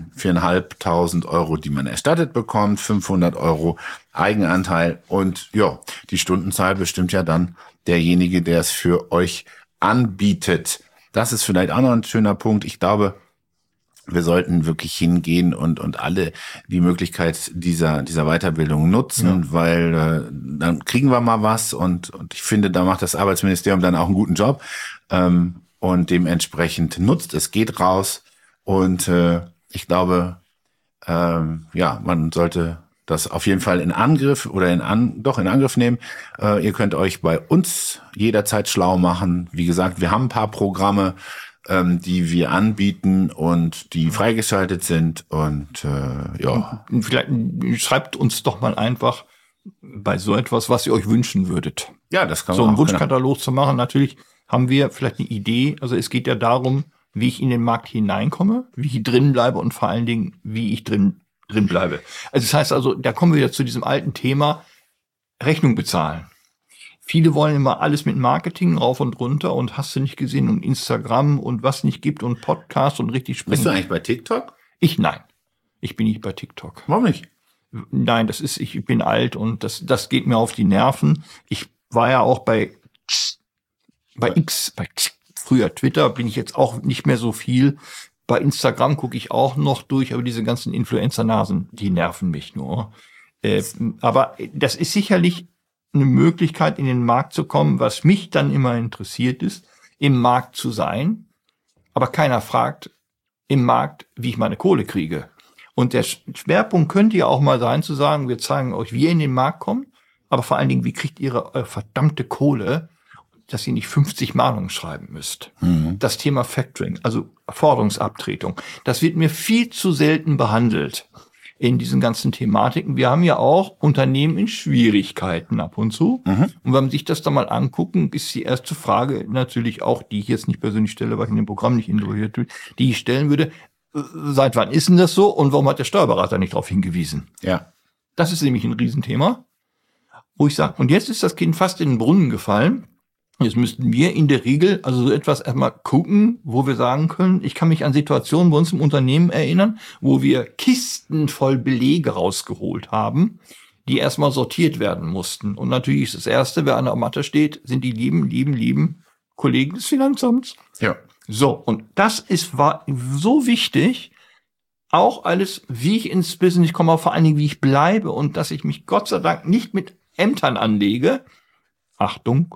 4.500 €, die man erstattet bekommt, 500 € Eigenanteil und ja, die Stundenzahl bestimmt ja dann derjenige, der es für euch anbietet. Das ist vielleicht auch noch ein schöner Punkt. Ich glaube, wir sollten wirklich hingehen und alle die Möglichkeit dieser Weiterbildung nutzen, weil dann kriegen wir mal was und ich finde, da macht das Arbeitsministerium dann auch einen guten Job und dementsprechend nutzt es, geht raus und ich glaube, man sollte das auf jeden Fall in Angriff oder in Angriff nehmen. Ihr könnt euch bei uns jederzeit schlau machen. Wie gesagt, wir haben ein paar Programme, die wir anbieten und die freigeschaltet sind und Vielleicht schreibt uns doch mal einfach bei so etwas, was ihr euch wünschen würdet. Ja, das kann man so einen auch, Wunschkatalog zu machen. Natürlich haben wir vielleicht eine Idee. Also es geht ja darum, wie ich in den Markt hineinkomme, wie ich drin bleibe und vor allen Dingen, wie ich drin bleibe. Also das heißt also, da kommen wir wieder zu diesem alten Thema Rechnung bezahlen. Viele wollen immer alles mit Marketing rauf und runter und hast du nicht gesehen und Instagram und was nicht gibt und Podcast und richtig sprechen. Bist du eigentlich bei TikTok? Nein. Ich bin nicht bei TikTok. Warum nicht? Nein, ich bin alt und das geht mir auf die Nerven. Ich war ja auch bei X, früher Twitter, bin ich jetzt auch nicht mehr so viel. Bei Instagram gucke ich auch noch durch, aber diese ganzen Influencer-Nasen, die nerven mich nur. Aber das ist sicherlich eine Möglichkeit, in den Markt zu kommen. Was mich dann immer interessiert ist, im Markt zu sein. Aber keiner fragt im Markt, wie ich meine Kohle kriege. Und der Schwerpunkt könnte ja auch mal sein, zu sagen, wir zeigen euch, wie ihr in den Markt kommt, aber vor allen Dingen, wie kriegt ihr eure verdammte Kohle, dass ihr nicht 50 Mahnungen schreiben müsst. Das Thema Factoring, also Forderungsabtretung, das wird mir viel zu selten behandelt in diesen ganzen Thematiken. Wir haben ja auch Unternehmen in Schwierigkeiten ab und zu. Und wenn man sich das dann mal angucken, ist die erste Frage natürlich auch, die ich jetzt nicht persönlich stelle, weil ich in dem Programm nicht involviert bin, die ich stellen würde, seit wann ist denn das so und warum hat der Steuerberater nicht darauf hingewiesen? Ja. Das ist nämlich ein Riesenthema, wo ich sage, und jetzt ist das Kind fast in den Brunnen gefallen. Jetzt müssten wir in der Regel also so etwas erstmal gucken, wo wir sagen können, ich kann mich an Situationen bei uns im Unternehmen erinnern, wo wir Kisten voll Belege rausgeholt haben, die erstmal sortiert werden mussten. Und natürlich ist das Erste, wer an der Matte steht, sind die lieben Kollegen des Finanzamts. Ja. So, und das war so wichtig, auch alles, wie ich ins Business komme, aber vor allen Dingen, wie ich bleibe und dass ich mich Gott sei Dank nicht mit Ämtern anlege. Achtung,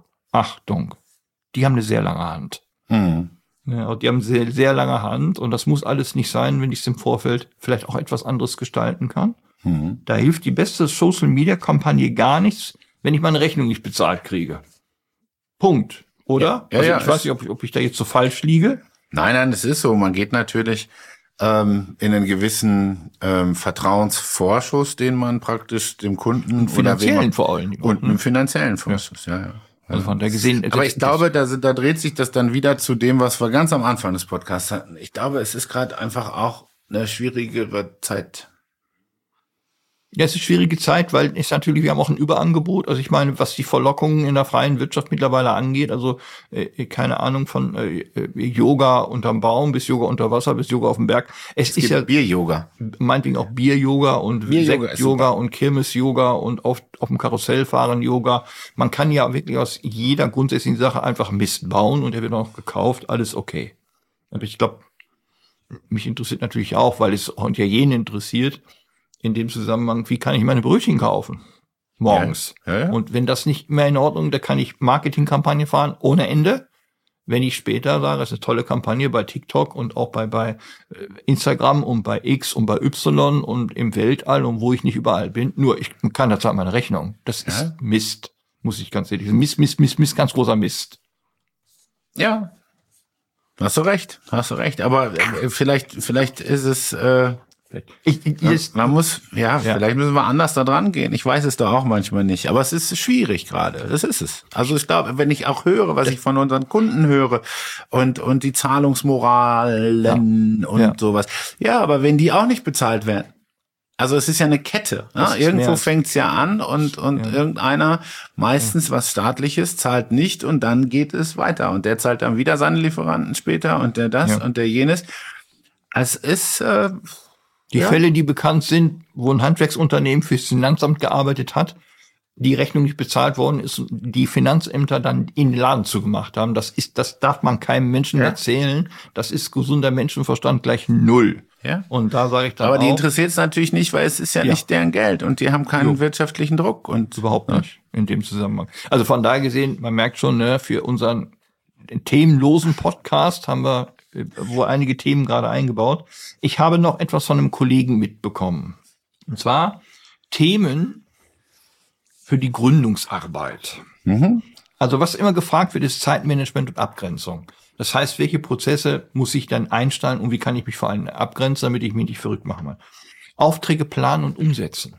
die haben eine sehr lange Hand. Ja, die haben sehr, sehr lange Hand und das muss alles nicht sein, wenn ich es im Vorfeld vielleicht auch etwas anderes gestalten kann. Da hilft die beste Social-Media-Kampagne gar nichts, wenn ich meine Rechnung nicht bezahlt kriege. Punkt. Oder? Ja, also ich weiß nicht, ob ich da jetzt so falsch liege. Nein, es ist so. Man geht natürlich in einen gewissen Vertrauensvorschuss, den man praktisch dem Kunden finanziellen vor allem und einen finanziellen Vorschuss, ja. Also von der gesehen. Aber ich glaube, da dreht sich das dann wieder zu dem, was wir ganz am Anfang des Podcasts hatten. Ich glaube, es ist gerade einfach auch eine schwierigere Zeit. Ja, es ist eine schwierige Zeit, weil wir haben auch ein Überangebot. Also ich meine, was die Verlockungen in der freien Wirtschaft mittlerweile angeht, also keine Ahnung, von Yoga unterm Baum bis Yoga unter Wasser bis Yoga auf dem Berg. Es ist ja Bier-Yoga. Meinetwegen auch Bier-Yoga und Sekt-Yoga und Kirmes-Yoga und auf dem Karussell fahren Yoga. Man kann ja wirklich aus jeder grundsätzlichen Sache einfach Mist bauen und der wird auch gekauft, alles okay. Aber ich glaube, mich interessiert natürlich auch, weil es auch ja jeden interessiert, in dem Zusammenhang, wie kann ich meine Brötchen kaufen? Morgens. Ja. Und wenn das nicht mehr in Ordnung, da kann ich Marketingkampagne fahren ohne Ende. wenn ich später sage, es ist eine tolle Kampagne bei TikTok und auch bei Instagram und bei X und bei Y und im Weltall und wo ich nicht überall bin. Nur ich kann da zahlen meine Rechnung. Das ist Mist, muss ich ganz ehrlich sagen. Mist, ganz großer Mist. Ja. Hast du recht. Aber vielleicht ist es, man muss, vielleicht müssen wir anders da dran gehen. Ich weiß es doch auch manchmal nicht. Aber es ist schwierig gerade. Das ist es. Also ich glaube, wenn ich auch höre, was ich von unseren Kunden höre und die Zahlungsmoralen und sowas. Ja, aber wenn die auch nicht bezahlt werden. Also es ist ja eine Kette. Ne? Irgendwo fängt's ja an und irgendeiner, meistens was Staatliches, zahlt nicht und dann geht es weiter. Und der zahlt dann wieder seine Lieferanten später und der das und der jenes. Es ist die Fälle, die bekannt sind, wo ein Handwerksunternehmen fürs Finanzamt gearbeitet hat, die Rechnung nicht bezahlt worden ist, die Finanzämter dann in den Laden zugemacht haben. Das darf man keinem Menschen erzählen. Das ist gesunder Menschenverstand gleich 0. Ja. Und da sage ich dann aber die interessiert es natürlich nicht, weil es ist ja nicht deren Geld und die haben keinen wirtschaftlichen Druck und überhaupt nicht in dem Zusammenhang. Also von daher gesehen, man merkt schon, ne, für unseren themenlosen Podcast haben wir wo einige Themen gerade eingebaut. Ich habe noch etwas von einem Kollegen mitbekommen. Und zwar Themen für die Gründungsarbeit. Also was immer gefragt wird, ist Zeitmanagement und Abgrenzung. Das heißt, welche Prozesse muss ich dann einstellen und wie kann ich mich vor allem abgrenzen, damit ich mich nicht verrückt machen will. Aufträge planen und umsetzen.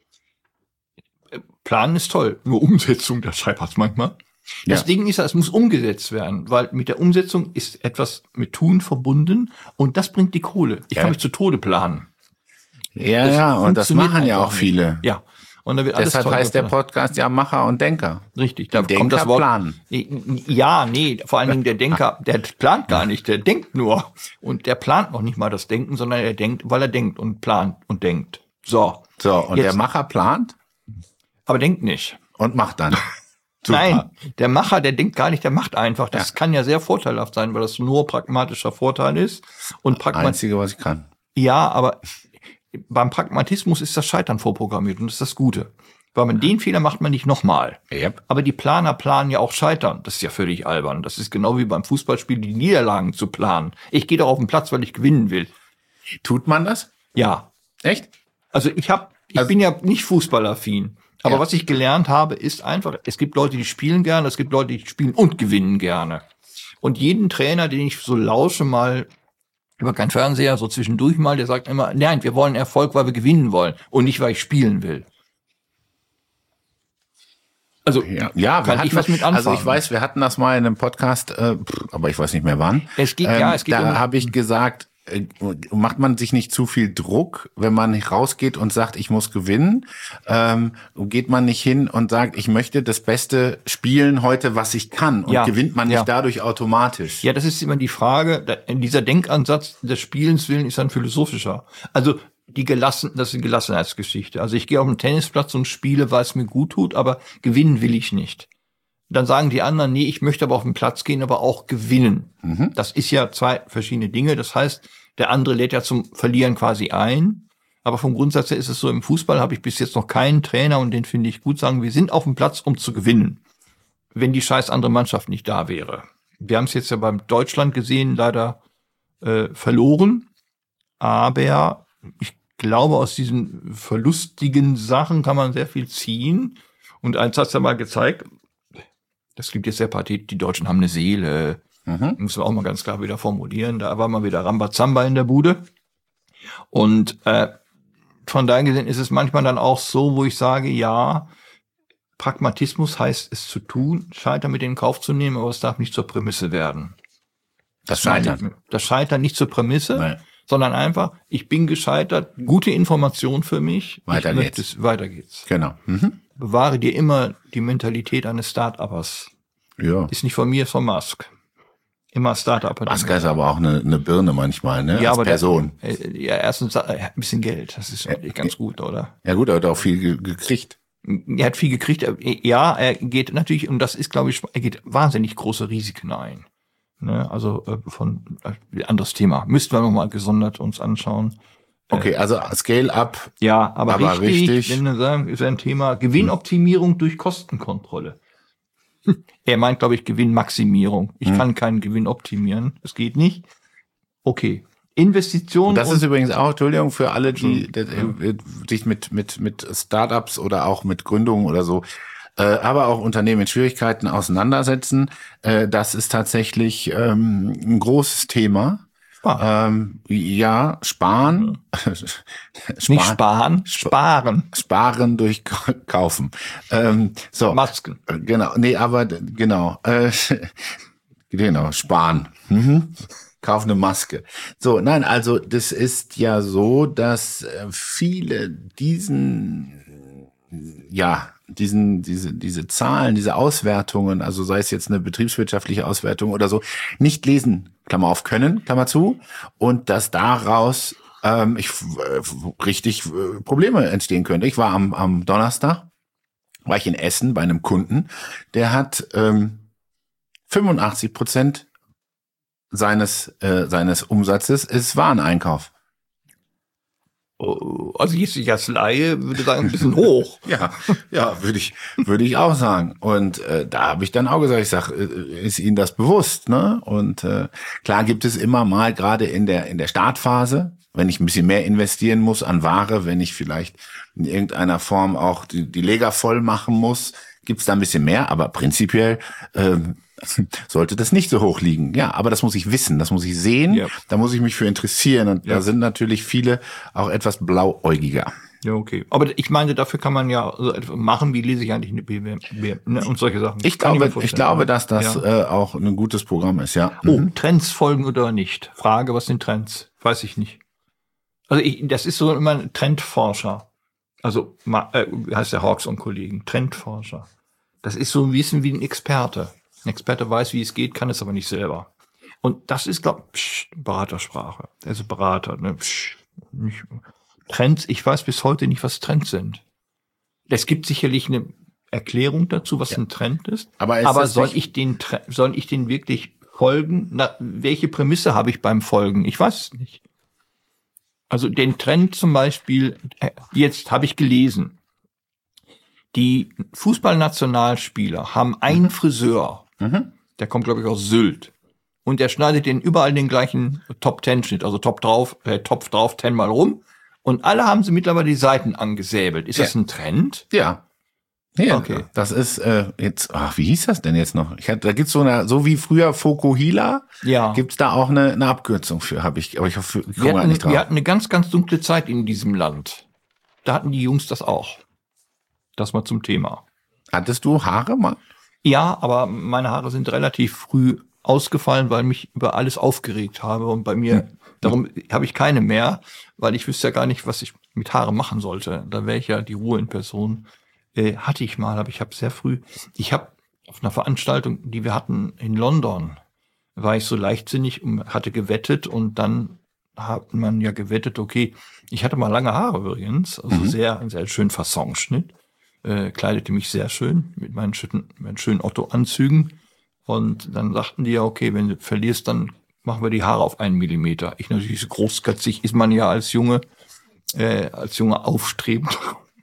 Planen ist toll, nur Umsetzung, da scheitert es manchmal. Das Ding ist, es muss umgesetzt werden, weil mit der Umsetzung ist etwas mit Tun verbunden und das bringt die Kohle. Ich kann mich zu Tode planen. Und das machen ja auch viele. Ja. Und da wird alles deshalb heißt der Podcast ja Macher und Denker. Richtig, da Denker kommt das Wort. Planen. Ja, vor allen Dingen der Denker, der plant gar nicht, der denkt nur. Und der plant noch nicht mal das Denken, sondern er denkt, weil er denkt und plant und denkt. So, und jetzt, der Macher plant? Aber denkt nicht. Und macht dann. Super. Nein, der Macher, der denkt gar nicht, der macht einfach. Das kann ja sehr vorteilhaft sein, weil das nur pragmatischer Vorteil ist. Und Einzige, was ich kann. Ja, aber beim Pragmatismus ist das Scheitern vorprogrammiert und das ist das Gute. Weil man den Fehler macht man nicht nochmal. Yep. Aber die Planer planen ja auch Scheitern. Das ist ja völlig albern. Das ist genau wie beim Fußballspiel, die Niederlagen zu planen. Ich gehe doch auf den Platz, weil ich gewinnen will. Tut man das? Ja. Echt? Also ich bin ja nicht fußballaffin. Aber was ich gelernt habe, ist einfach, es gibt Leute, die spielen gerne, es gibt Leute, die spielen und gewinnen gerne. Und jeden Trainer, den ich so lausche mal über keinen Fernseher, so zwischendurch mal, der sagt immer, nein, wir wollen Erfolg, weil wir gewinnen wollen und nicht, weil ich spielen will. Also kann ich was mit anfangen. Also ich weiß, wir hatten das mal in einem Podcast, aber ich weiß nicht mehr wann. Es geht da habe ich gesagt, macht man sich nicht zu viel Druck, wenn man rausgeht und sagt, ich muss gewinnen? Geht man nicht hin und sagt, ich möchte das Beste spielen heute, was ich kann? Und gewinnt man nicht dadurch automatisch? Ja, das ist immer die Frage. Dieser Denkansatz des Spielens willen ist ein philosophischer. Also das ist eine Gelassenheitsgeschichte. Also ich gehe auf den Tennisplatz und spiele, weil es mir gut tut, aber gewinnen will ich nicht. Dann sagen die anderen, nee, ich möchte aber auf den Platz gehen, aber auch gewinnen. Das ist ja zwei verschiedene Dinge. Das heißt, der andere lädt ja zum Verlieren quasi ein. Aber vom Grundsatz her ist es so, im Fußball habe ich bis jetzt noch keinen Trainer, und den finde ich gut, sagen, wir sind auf dem Platz, um zu gewinnen. Wenn die scheiß andere Mannschaft nicht da wäre. Wir haben es jetzt ja beim Deutschland gesehen, leider verloren. Aber ich glaube, aus diesen verlustigen Sachen kann man sehr viel ziehen. Und eins hat's ja mal gezeigt, das klingt jetzt sehr pathetisch, die Deutschen haben eine Seele. Muss man auch mal ganz klar wieder formulieren. Da war mal wieder Rambazamba in der Bude. Und von daher gesehen ist es manchmal dann auch so, wo ich sage, ja, Pragmatismus heißt es zu tun, Scheitern mit in Kauf zu nehmen, aber es darf nicht zur Prämisse werden. Das Scheitern. Das Scheitern nicht zur Prämisse, sondern einfach, ich bin gescheitert, gute Information für mich. Weiter geht's. Genau. Bewahre dir immer die Mentalität eines Start-Uppers. Ja. Ist nicht von mir, ist von Musk. Immer Start-Upper. Musk ist aber auch eine Birne manchmal, ne? Ja, als aber Person. Erstens, er hat ein bisschen Geld. Das ist ganz gut, oder? Ja gut, er hat auch viel gekriegt. Er hat viel gekriegt. Ja, er geht natürlich, und das ist, glaube ich, er geht wahnsinnig große Risiken ein. Ne? Also anderes Thema. Müssten wir nochmal gesondert uns anschauen. Okay, also Scale-up. Ja, aber richtig, wenn wir sagen, ist ein Thema Gewinnoptimierung durch Kostenkontrolle. Er meint, glaube ich, Gewinnmaximierung. Ich kann keinen Gewinn optimieren. Das geht nicht. Okay. Investitionen. Das ist übrigens auch, Entschuldigung, für alle, die sich mit Startups oder auch mit Gründungen oder so, aber auch Unternehmen mit Schwierigkeiten auseinandersetzen. Das ist tatsächlich ein großes Thema. Ja, sparen. Nicht sparen, sparen. Sparen durch Kaufen. So. Masken. Genau, nee, aber genau. Genau, sparen. Kauf eine Maske. So, nein, also das ist ja so, dass viele diese Zahlen, diese Auswertungen, also sei es jetzt eine betriebswirtschaftliche Auswertung oder so, nicht lesen, Klammer auf, können, Klammer zu, und dass daraus richtig Probleme entstehen könnte. Ich war am Donnerstag, war ich in Essen bei einem Kunden, der hat 85% seines Umsatzes ist Wareneinkauf. Also jetzt ich als Laie würde sagen, ein bisschen hoch. Ja, würde ich auch sagen. Und da habe ich dann auch gesagt, ich sag, ist Ihnen das bewusst, ne? Und klar gibt es immer mal, gerade in der Startphase, wenn ich ein bisschen mehr investieren muss an Ware, wenn ich vielleicht in irgendeiner Form auch die Lager voll machen muss, gibt's da ein bisschen mehr, aber prinzipiell sollte das nicht so hoch liegen. Ja, aber das muss ich wissen, das muss ich sehen, da muss ich mich für interessieren, und da sind natürlich viele auch etwas blauäugiger. Ja, okay. Aber ich meine, dafür kann man ja machen, wie lese ich eigentlich eine BWM, ne, und solche Sachen. Ich glaube, dass das auch ein gutes Programm ist, ja. Oh, Trends folgen oder nicht? Frage, was sind Trends? Weiß ich nicht. Also das ist so immer ein Trendforscher. Also heißt der Hawks und Kollegen, Trendforscher. Das ist so ein bisschen wie ein Experte. Ein Experte weiß, wie es geht, kann es aber nicht selber. Und das ist, glaube ich, Beratersprache. Also Berater, ne? Nicht Trends, ich weiß bis heute nicht, was Trends sind. Es gibt sicherlich eine Erklärung dazu, was ein Trend ist. Aber soll ich den wirklich folgen? Welche Prämisse habe ich beim Folgen? Ich weiß es nicht. Also den Trend zum Beispiel, jetzt habe ich gelesen, die Fußballnationalspieler haben einen Friseur, der kommt, glaube ich, aus Sylt. Und der schneidet den überall den gleichen Top-10-Schnitt, also Topf drauf, 10-mal rum. Und alle haben sie mittlerweile die Seiten angesäbelt. Ist das ein Trend? Ja. Okay. Das ist jetzt, wie hieß das denn jetzt noch? Da gibt's so wie früher Fokuhila, gibt's da auch eine Abkürzung für, aber ich hoffe, ich komme nicht drauf. Wir hatten eine ganz, ganz dunkle Zeit in diesem Land. Da hatten die Jungs das auch. Das mal zum Thema. Hattest du Haare mal? Ja, aber meine Haare sind relativ früh ausgefallen, weil mich über alles aufgeregt habe. Und bei mir, darum habe ich keine mehr, weil ich wüsste ja gar nicht, was ich mit Haare machen sollte. Da wäre ich ja die Ruhe in Person. Hatte ich mal, aber ich habe auf einer Veranstaltung, die wir hatten in London, war ich so leichtsinnig und hatte gewettet, und dann hat man ja gewettet, okay, ich hatte mal lange Haare übrigens, also sehr schön Fassonschnitt, kleidete mich sehr schön mit meinen schönen Otto-Anzügen, und dann sagten die ja, okay, wenn du verlierst, dann machen wir die Haare auf 1 Millimeter. Ich natürlich, so großkötzig ist man ja als Junge aufstrebend.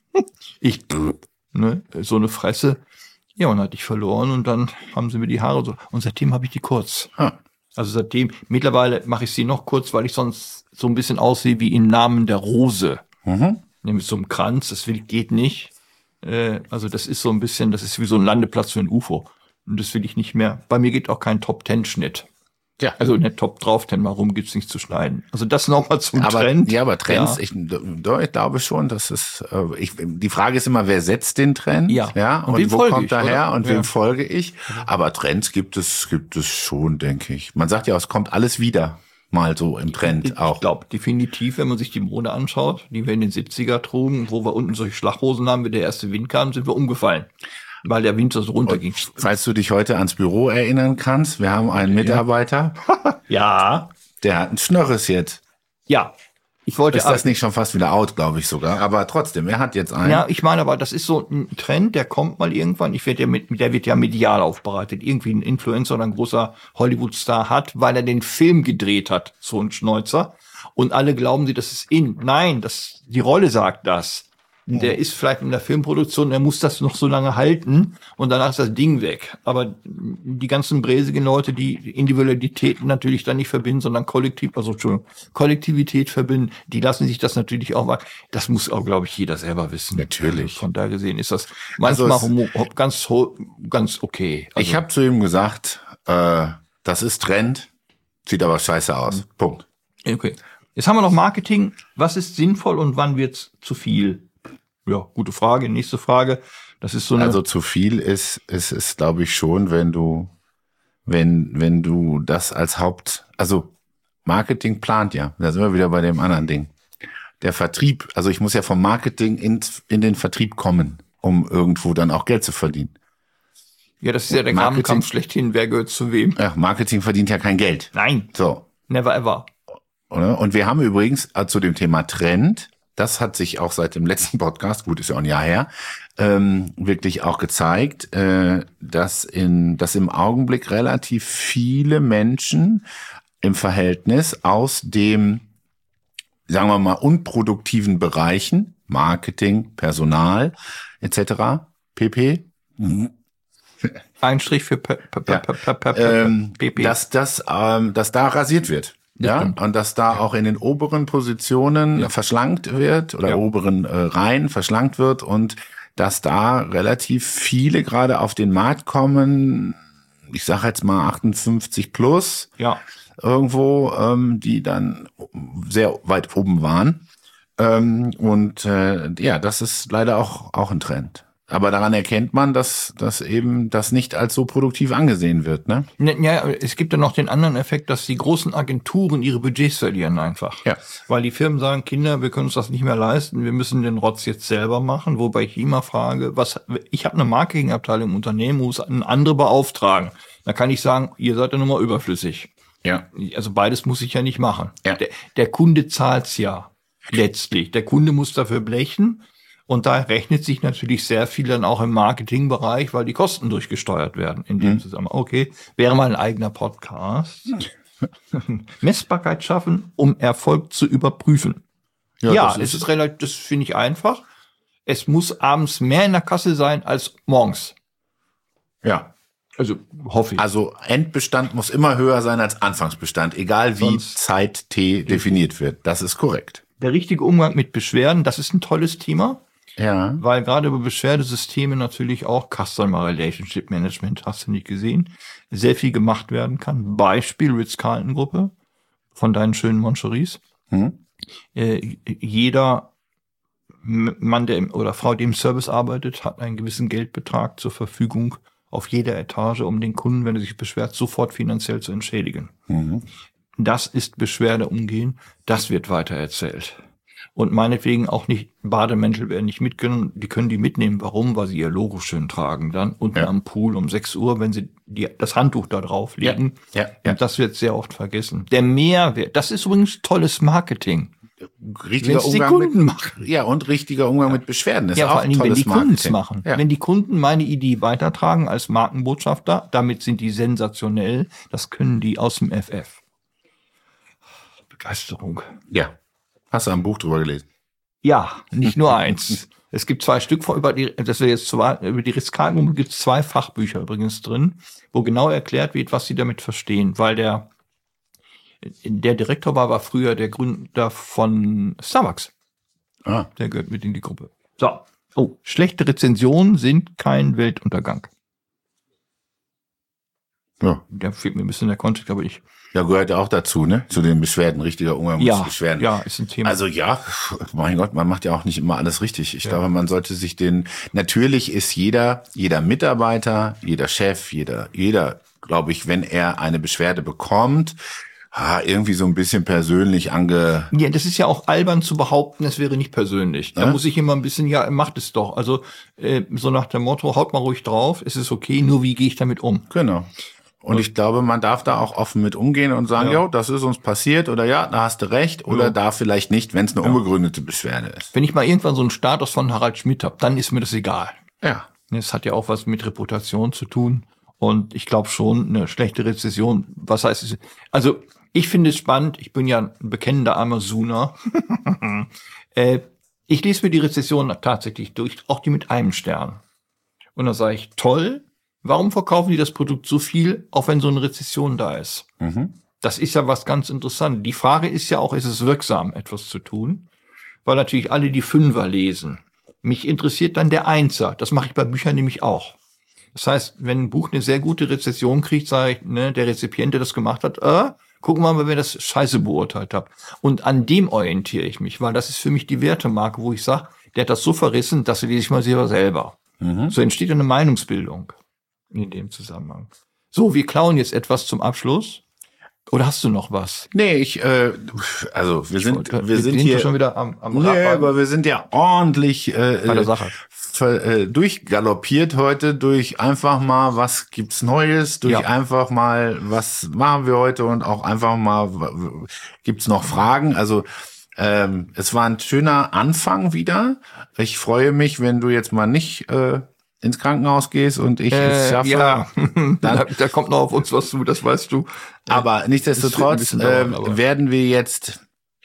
So eine Fresse. Ja, und dann hatte ich verloren, und dann haben sie mir die Haare so, und seitdem habe ich die kurz. Also seitdem, mittlerweile mache ich sie noch kurz, weil ich sonst so ein bisschen aussehe wie im Namen der Rose. Nämlich so einem Kranz, das geht nicht. Also das ist so ein bisschen, das ist wie so ein Landeplatz für ein UFO. Und das will ich nicht mehr. Bei mir geht auch kein Top-10-Schnitt. Ja. Also nicht Top drauf, 10-mal rum gibt's nichts zu schneiden. Also das nochmal zum Trend. Ja, aber Trends, ich glaube schon, dass es, die Frage ist immer, wer setzt den Trend? Ja. Und wo kommt er her und wem folge ich? Aber Trends gibt es schon, denke ich. Man sagt ja, es kommt alles wieder mal so im Trend auch. Ich glaube definitiv, wenn man sich die Mode anschaut, die wir in den 70er trugen, wo wir unten solche Schlaghosen haben, wenn der erste Wind kam, sind wir umgefallen. Weil der Wind so runterging. Falls du dich heute ans Büro erinnern kannst, wir haben einen Mitarbeiter. Ja. Der hat einen Schnörres jetzt. Ja. Ist das nicht schon fast wieder out, glaube ich sogar. Aber trotzdem, er hat jetzt einen. Ja, ich meine, aber das ist so ein Trend, der kommt mal irgendwann. Der wird ja medial aufbereitet. Irgendwie ein Influencer oder ein großer Hollywood-Star hat, weil er den Film gedreht hat, so ein Schnäuzer. Und alle glauben, das ist in. Nein, die Rolle sagt das. Der ist vielleicht in der Filmproduktion, der muss das noch so lange halten und danach ist das Ding weg. Aber die ganzen bräsigen Leute, die Individualität natürlich dann nicht verbinden, sondern Kollektivität verbinden, die lassen sich das natürlich auch mal. Das muss auch, glaube ich, jeder selber wissen. Natürlich. Von da gesehen ist das manchmal ganz okay. Also, ich habe zu ihm gesagt, das ist Trend, sieht aber scheiße aus. Punkt. Okay. Jetzt haben wir noch Marketing. Was ist sinnvoll und wann wird's zu viel? Ja, gute Frage. Nächste Frage. Das ist so eine. Also zu viel ist glaube ich schon, wenn du das als also Marketing plant ja. Da sind wir wieder bei dem anderen Ding. Der Vertrieb, also ich muss ja vom Marketing in den Vertrieb kommen, um irgendwo dann auch Geld zu verdienen. Ja, das ist ja der Grabenkampf schlechthin. Wer gehört zu wem? Ja, Marketing verdient ja kein Geld. Nein. So. Never ever. Und wir haben übrigens zu dem Thema Trend, das hat sich auch seit dem letzten Podcast, gut, ist ja auch ein Jahr her, wirklich auch gezeigt, dass im Augenblick relativ viele Menschen im Verhältnis aus dem, sagen wir mal, unproduktiven Bereichen, Marketing, Personal, etc., pp. Ein Strich für PP. Dass da rasiert wird. Ja, und dass da auch in den oberen Positionen verschlankt wird oder oberen Reihen verschlankt wird und dass da relativ viele gerade auf den Markt kommen, ich sage jetzt mal 58 plus, irgendwo, die dann sehr weit oben waren. Das ist leider auch ein Trend. Aber daran erkennt man, dass eben das nicht als so produktiv angesehen wird, ne? Ja, es gibt ja noch den anderen Effekt, dass die großen Agenturen ihre Budgets verlieren einfach. Ja. Weil die Firmen sagen, Kinder, wir können uns das nicht mehr leisten, wir müssen den Rotz jetzt selber machen. Wobei ich immer frage, ich habe eine Marketingabteilung im Unternehmen, muss einen andere beauftragen. Da kann ich sagen, ihr seid ja nun mal überflüssig. Ja. Also beides muss ich ja nicht machen. Ja. Der Kunde zahlt's ja letztlich. Der Kunde muss dafür blechen. Und da rechnet sich natürlich sehr viel dann auch im Marketingbereich, weil die Kosten durchgesteuert werden in dem Zusammenhang. Okay, wäre mal ein eigener Podcast. Messbarkeit schaffen, um Erfolg zu überprüfen. Ja, es ist relativ, das finde ich einfach. Es muss abends mehr in der Kasse sein als morgens. Ja. Also hoffe ich. Also Endbestand muss immer höher sein als Anfangsbestand, egal wie Zeit T definiert wird. Das ist korrekt. Der richtige Umgang mit Beschwerden, das ist ein tolles Thema. Ja. Weil gerade über Beschwerdesysteme natürlich auch Customer Relationship Management, hast du nicht gesehen, sehr viel gemacht werden kann. Beispiel Ritz-Carlton-Gruppe von deinen schönen Moncheries. Jeder Mann oder Frau, die im Service arbeitet, hat einen gewissen Geldbetrag zur Verfügung auf jeder Etage, um den Kunden, wenn er sich beschwert, sofort finanziell zu entschädigen. Das ist Beschwerdeumgehen, das wird weitererzählt. Und meinetwegen auch nicht, Bademäntel werden nicht mitgenommen, die können die mitnehmen. Warum? Weil sie ihr Logo schön tragen dann unten am Pool um 6 Uhr, wenn sie das Handtuch da drauf legen. Und das wird sehr oft vergessen. Der Mehrwert, das ist übrigens tolles Marketing. Richtiger Umgang und richtiger Umgang mit Beschwerden ist auch vor allen Dingen, wenn die Kunden es machen. Ja. Wenn die Kunden meine Idee weitertragen als Markenbotschafter, damit sind die sensationell. Das können die aus dem FF. Begeisterung. Ja. Hast du ein Buch drüber gelesen? Ja, nicht nur eins. Es gibt 2 Stück über die Ritz-Carlton gibt es 2 Fachbücher übrigens drin, wo genau erklärt wird, was sie damit verstehen, weil der Direktor war früher der Gründer von Starbucks. Der gehört mit in die Gruppe. So. Oh, schlechte Rezensionen sind kein Weltuntergang. Ja. Da fehlt mir ein bisschen der Kontext, aber Ja, gehört ja auch dazu, ne? Zu den Beschwerden, richtiger Umgang mit Beschwerden. Ja, ist ein Thema. Also ja, mein Gott, man macht ja auch nicht immer alles richtig. Ich glaube, man sollte sich natürlich ist jeder Mitarbeiter, jeder Chef, jeder, glaube ich, wenn er eine Beschwerde bekommt, irgendwie so ein bisschen persönlich Ja, das ist ja auch albern zu behaupten, es wäre nicht persönlich. Da muss ich immer ein bisschen, macht es doch. Also so nach dem Motto, haut mal ruhig drauf, es ist okay, nur wie gehe ich damit um? Genau. Und ich glaube, man darf da auch offen mit umgehen und sagen, das ist uns passiert oder da hast du recht oder da vielleicht nicht, wenn es eine unbegründete Beschwerde ist. Wenn ich mal irgendwann so einen Status von Harald Schmidt habe, dann ist mir das egal. Ja. Es hat ja auch was mit Reputation zu tun und ich glaube schon, eine schlechte Rezession, was heißt es? Also ich finde es spannend, ich bin ja ein bekennender Amazoner. Ich lese mir die Rezession tatsächlich durch, auch die mit einem Stern. Und dann sage ich, toll, warum verkaufen die das Produkt so viel, auch wenn so eine Rezession da ist? Das ist ja was ganz Interessantes. Die Frage ist ja auch, ist es wirksam, etwas zu tun? Weil natürlich alle die Fünfer lesen. Mich interessiert dann der Einser. Das mache ich bei Büchern nämlich auch. Das heißt, wenn ein Buch eine sehr gute Rezession kriegt, sage ich, ne, der Rezipient, der das gemacht hat, gucken wir mal, wer das scheiße beurteilt hat. Und an dem orientiere ich mich, weil das ist für mich die Wertemarke, wo ich sage, der hat das so verrissen, das lese ich mal selber. So entsteht eine Meinungsbildung in dem Zusammenhang. So, wir klauen jetzt etwas zum Abschluss. Oder hast du noch was? Nee, also wir sind hier schon wieder am nee, aber wir sind ja ordentlich bei der Sache. Durchgaloppiert heute durch einfach mal, was gibt's Neues, durch einfach mal, was machen wir heute und auch einfach mal, gibt's noch Fragen? Also es war ein schöner Anfang wieder. Ich freue mich, wenn du jetzt mal nicht ins Krankenhaus gehst und ich es schaffe. Ja, da kommt noch auf uns was zu, das weißt du. Aber nichtsdestotrotz werden wir jetzt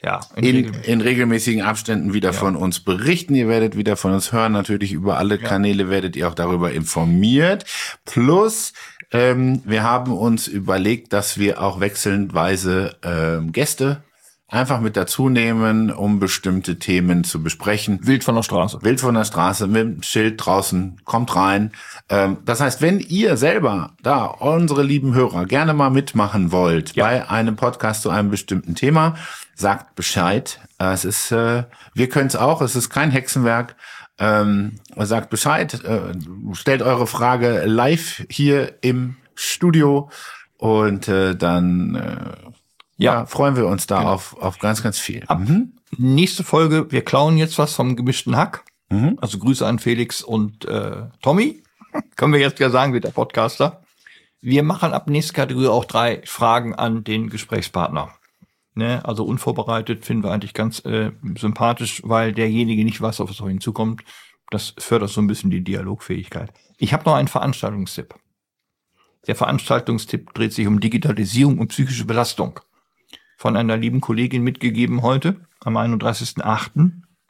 in regelmäßigen Abständen wieder von uns berichten. Ihr werdet wieder von uns hören. Natürlich über alle Kanäle werdet ihr auch darüber informiert. Plus, wir haben uns überlegt, dass wir auch wechselndweise Gäste einfach mit dazu nehmen, um bestimmte Themen zu besprechen. Wild von der Straße. Wild von der Straße, mit dem Schild draußen, kommt rein. Das heißt, wenn ihr selber da, unsere lieben Hörer, gerne mal mitmachen wollt bei einem Podcast zu einem bestimmten Thema, sagt Bescheid. Es ist, wir können es auch, es ist kein Hexenwerk. Sagt Bescheid, stellt eure Frage live hier im Studio und dann freuen wir uns da auf ganz, ganz viel. Nächste Folge, wir klauen jetzt was vom gemischten Hack. Also Grüße an Felix und Tommy. Können wir jetzt ja sagen, wird der Podcaster. Wir machen ab nächster Kategorie auch 3 Fragen an den Gesprächspartner. Ne? Also unvorbereitet finden wir eigentlich ganz sympathisch, weil derjenige nicht weiß, auf was auf ihn zukommt. Das fördert so ein bisschen die Dialogfähigkeit. Ich habe noch einen Veranstaltungstipp. Der Veranstaltungstipp dreht sich um Digitalisierung und psychische Belastung. Von einer lieben Kollegin mitgegeben heute, am 31.08.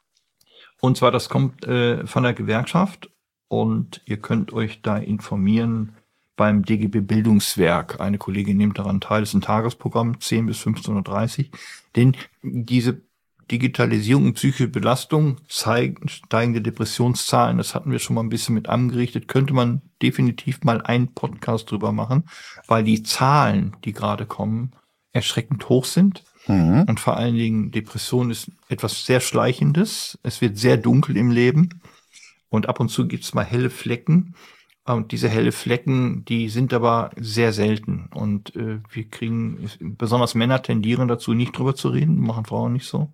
Und zwar, das kommt von der Gewerkschaft und ihr könnt euch da informieren beim DGB Bildungswerk. Eine Kollegin nimmt daran teil, das ist ein Tagesprogramm, 10 bis 15.30 Uhr. Denn diese Digitalisierung und psychische Belastung zeigen steigende Depressionszahlen. Das hatten wir schon mal ein bisschen mit angerichtet. Könnte man definitiv mal einen Podcast drüber machen, weil die Zahlen, die gerade kommen, erschreckend hoch sind. Und vor allen Dingen Depression ist etwas sehr Schleichendes. Es wird sehr dunkel im Leben. Und ab und zu gibt's mal helle Flecken. Und diese helle Flecken, die sind aber sehr selten. Und wir kriegen, besonders Männer tendieren dazu, nicht drüber zu reden, machen Frauen nicht so.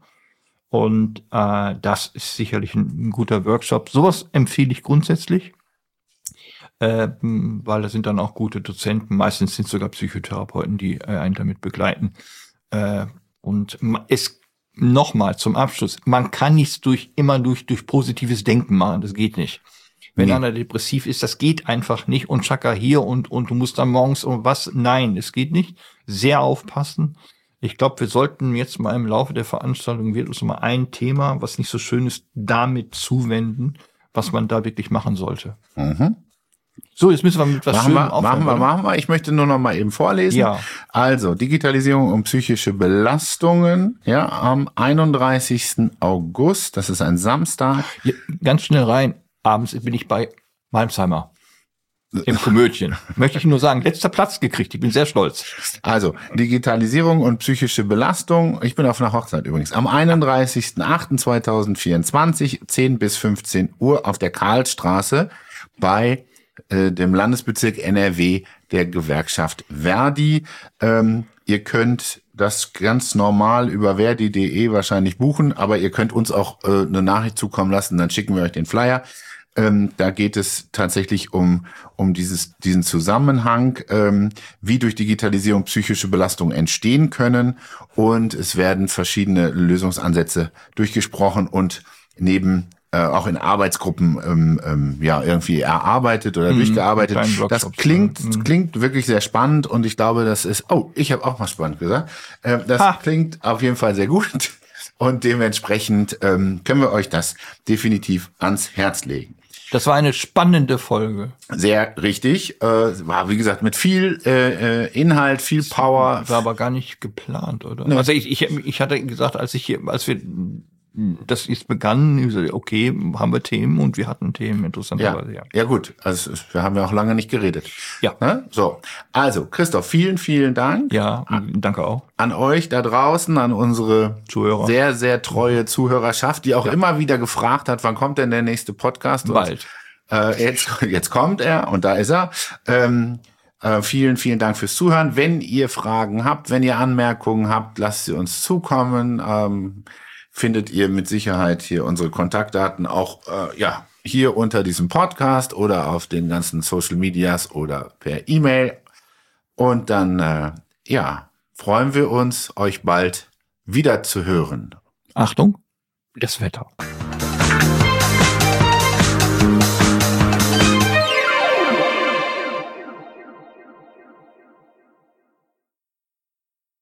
Und das ist sicherlich ein guter Workshop. Sowas empfehle ich grundsätzlich, weil da sind dann auch gute Dozenten. Meistens sind sogar Psychotherapeuten, die einen damit begleiten. Und es nochmal zum Abschluss, man kann nichts immer durch positives Denken machen, das geht nicht. Wenn einer depressiv ist, das geht einfach nicht und Chaka hier und du musst dann morgens nein, es geht nicht. Sehr aufpassen. Ich glaube, wir sollten jetzt mal im Laufe der Veranstaltung wirklich mal ein Thema, was nicht so schön ist, damit zuwenden, was man da wirklich machen sollte. So, jetzt müssen wir mit was Schönem aufhören. Machen wir. Ich möchte nur noch mal eben vorlesen. Ja. Also, Digitalisierung und psychische Belastungen, am 31. August, das ist ein Samstag. Ja, ganz schnell rein. Abends bin ich bei Malmsheimer im Komödien. Möchte ich nur sagen, letzter Platz gekriegt. Ich bin sehr stolz. Also, Digitalisierung und psychische Belastung. Ich bin auf einer Hochzeit übrigens. Am 31.08.2024, 10 bis 15 Uhr auf der Karlstraße bei dem Landesbezirk NRW der Gewerkschaft Verdi. Ihr könnt das ganz normal über verdi.de wahrscheinlich buchen, aber ihr könnt uns auch eine Nachricht zukommen lassen, dann schicken wir euch den Flyer. Da geht es tatsächlich um diesen Zusammenhang, wie durch Digitalisierung psychische Belastungen entstehen können, und es werden verschiedene Lösungsansätze durchgesprochen und auch in Arbeitsgruppen irgendwie erarbeitet oder durchgearbeitet. Das klingt wirklich sehr spannend, und ich glaube, das ist, ich habe auch mal spannend gesagt, das klingt auf jeden Fall sehr gut. Und dementsprechend können wir euch das definitiv ans Herz legen. Das war eine spannende Folge. Sehr richtig. War, wie gesagt, mit viel Inhalt, viel Power. War aber gar nicht geplant, oder? Ne. Also ich hatte gesagt, als wir das jetzt begann, okay, haben wir Themen und wir hatten Themen, interessanterweise, ja. Ja gut, also wir haben ja auch lange nicht geredet. Ja. Ne? So, also Christoph, vielen, vielen Dank. Ja, danke auch. An euch da draußen, an unsere Zuhörer. sehr, sehr treue Zuhörerschaft, die auch immer wieder gefragt hat, wann kommt denn der nächste Podcast? Bald. Jetzt kommt er und da ist er. Vielen, vielen Dank fürs Zuhören. Wenn ihr Fragen habt, wenn ihr Anmerkungen habt, lasst sie uns zukommen. Findet ihr mit Sicherheit hier unsere Kontaktdaten auch hier unter diesem Podcast oder auf den ganzen Social Medias oder per E-Mail. Und dann freuen wir uns, euch bald wieder zu hören. Achtung, das Wetter.